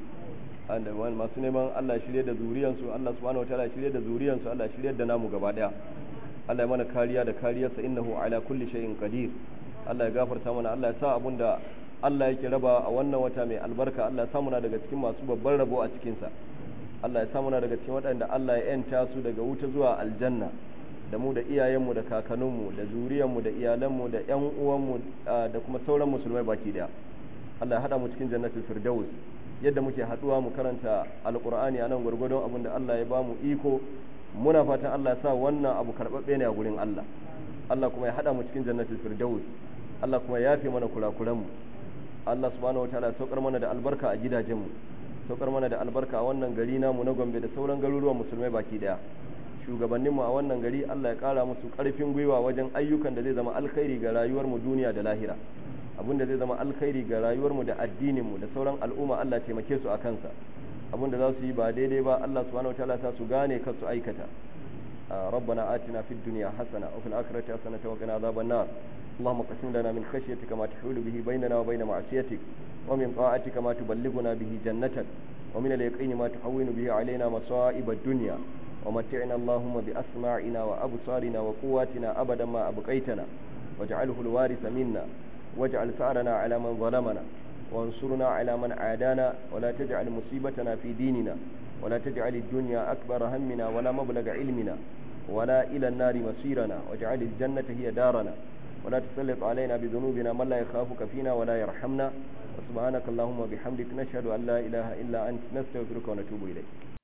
masu neman Allah ya shirye da zuriyansu Allah subhanahu wataala ya shirye da zuriyansu Allah ya shirye da namu gaba daya Allah ya mana kariya da kariyarsa innahu ala kulli shay'in qadir Allah ya gafarta mana Allah ya sa abunda Allah yake raba a wannan wata mai albarka Allah ya samu na daga cikin masu babban rabo a cikinsa Allah ya samu na daga cikin waɗanda Allah ya yanta su daga wuta zuwa aljanna da mu da iyayenmu da kakanninmu da zuriyarmu da iyalanmu da ƴan uwanmu da kuma sauran musulmai baki daya Allah ya hada mu cikin jannatul firdaus yadda muke haduwa mu karanta alqur'ani anan gurgurdon abin da Allah ya ba mu iko muna fatan Allah ya sa wannan abu karbabbe ne a gurin Allah Allah kuma ya hada mu cikin jannatul firdaus Allah kuma ya yafe mana kurakuranmu Allah subhanahu wataala ya saukar mana da albarka a gidajenmu saukar mana da albarka a wannan gari namu na Gombe da sauran garuruwan musulmai baki daya shugabanninmu a wannan gari Allah ya kara musu karfin gwiwa wajen ayyukan da zai zama alkhairi ga rayuwar mu duniya da lahira abin da zai zama alkhairi ga rayuwar mu da addinin mu da sauran al'umma Allah ya taimake su a kansa abin da za su yi ba daidai ba Allah subhanahu wataala ya sa su gane kar su aikata ربنا آتنا في الدنيا حسنة وفي الآخرة حسنة وقنا عذاب النار اللهم اقسم لنا من خشيتك ما تحول به بيننا وبين معصيتك ومن طاعتك ما تبلغنا به جنتك ومن اليقين ما تحول به علينا مصائب الدنيا ومتعنا اللهم بأسماعنا وأبصارنا وقواتنا أبدا ما أبقيتنا واجعله الوارث منا واجعل ثأرنا على من ظلمنا وانصرنا على من عادانا ولا تجعل مصيبتنا في ديننا ولا تجعل الدنيا أكبر همنا ولا مبلغ علمنا ولا إلى النار مصيرنا واجعل الجنة هي دارنا ولا تسلط علينا بذنوبنا من لا يخافك فينا ولا يرحمنا وسبحانك اللهم وبحمدك نشهد أن لا إله إلا أنت نستغفرك ونتوب إليك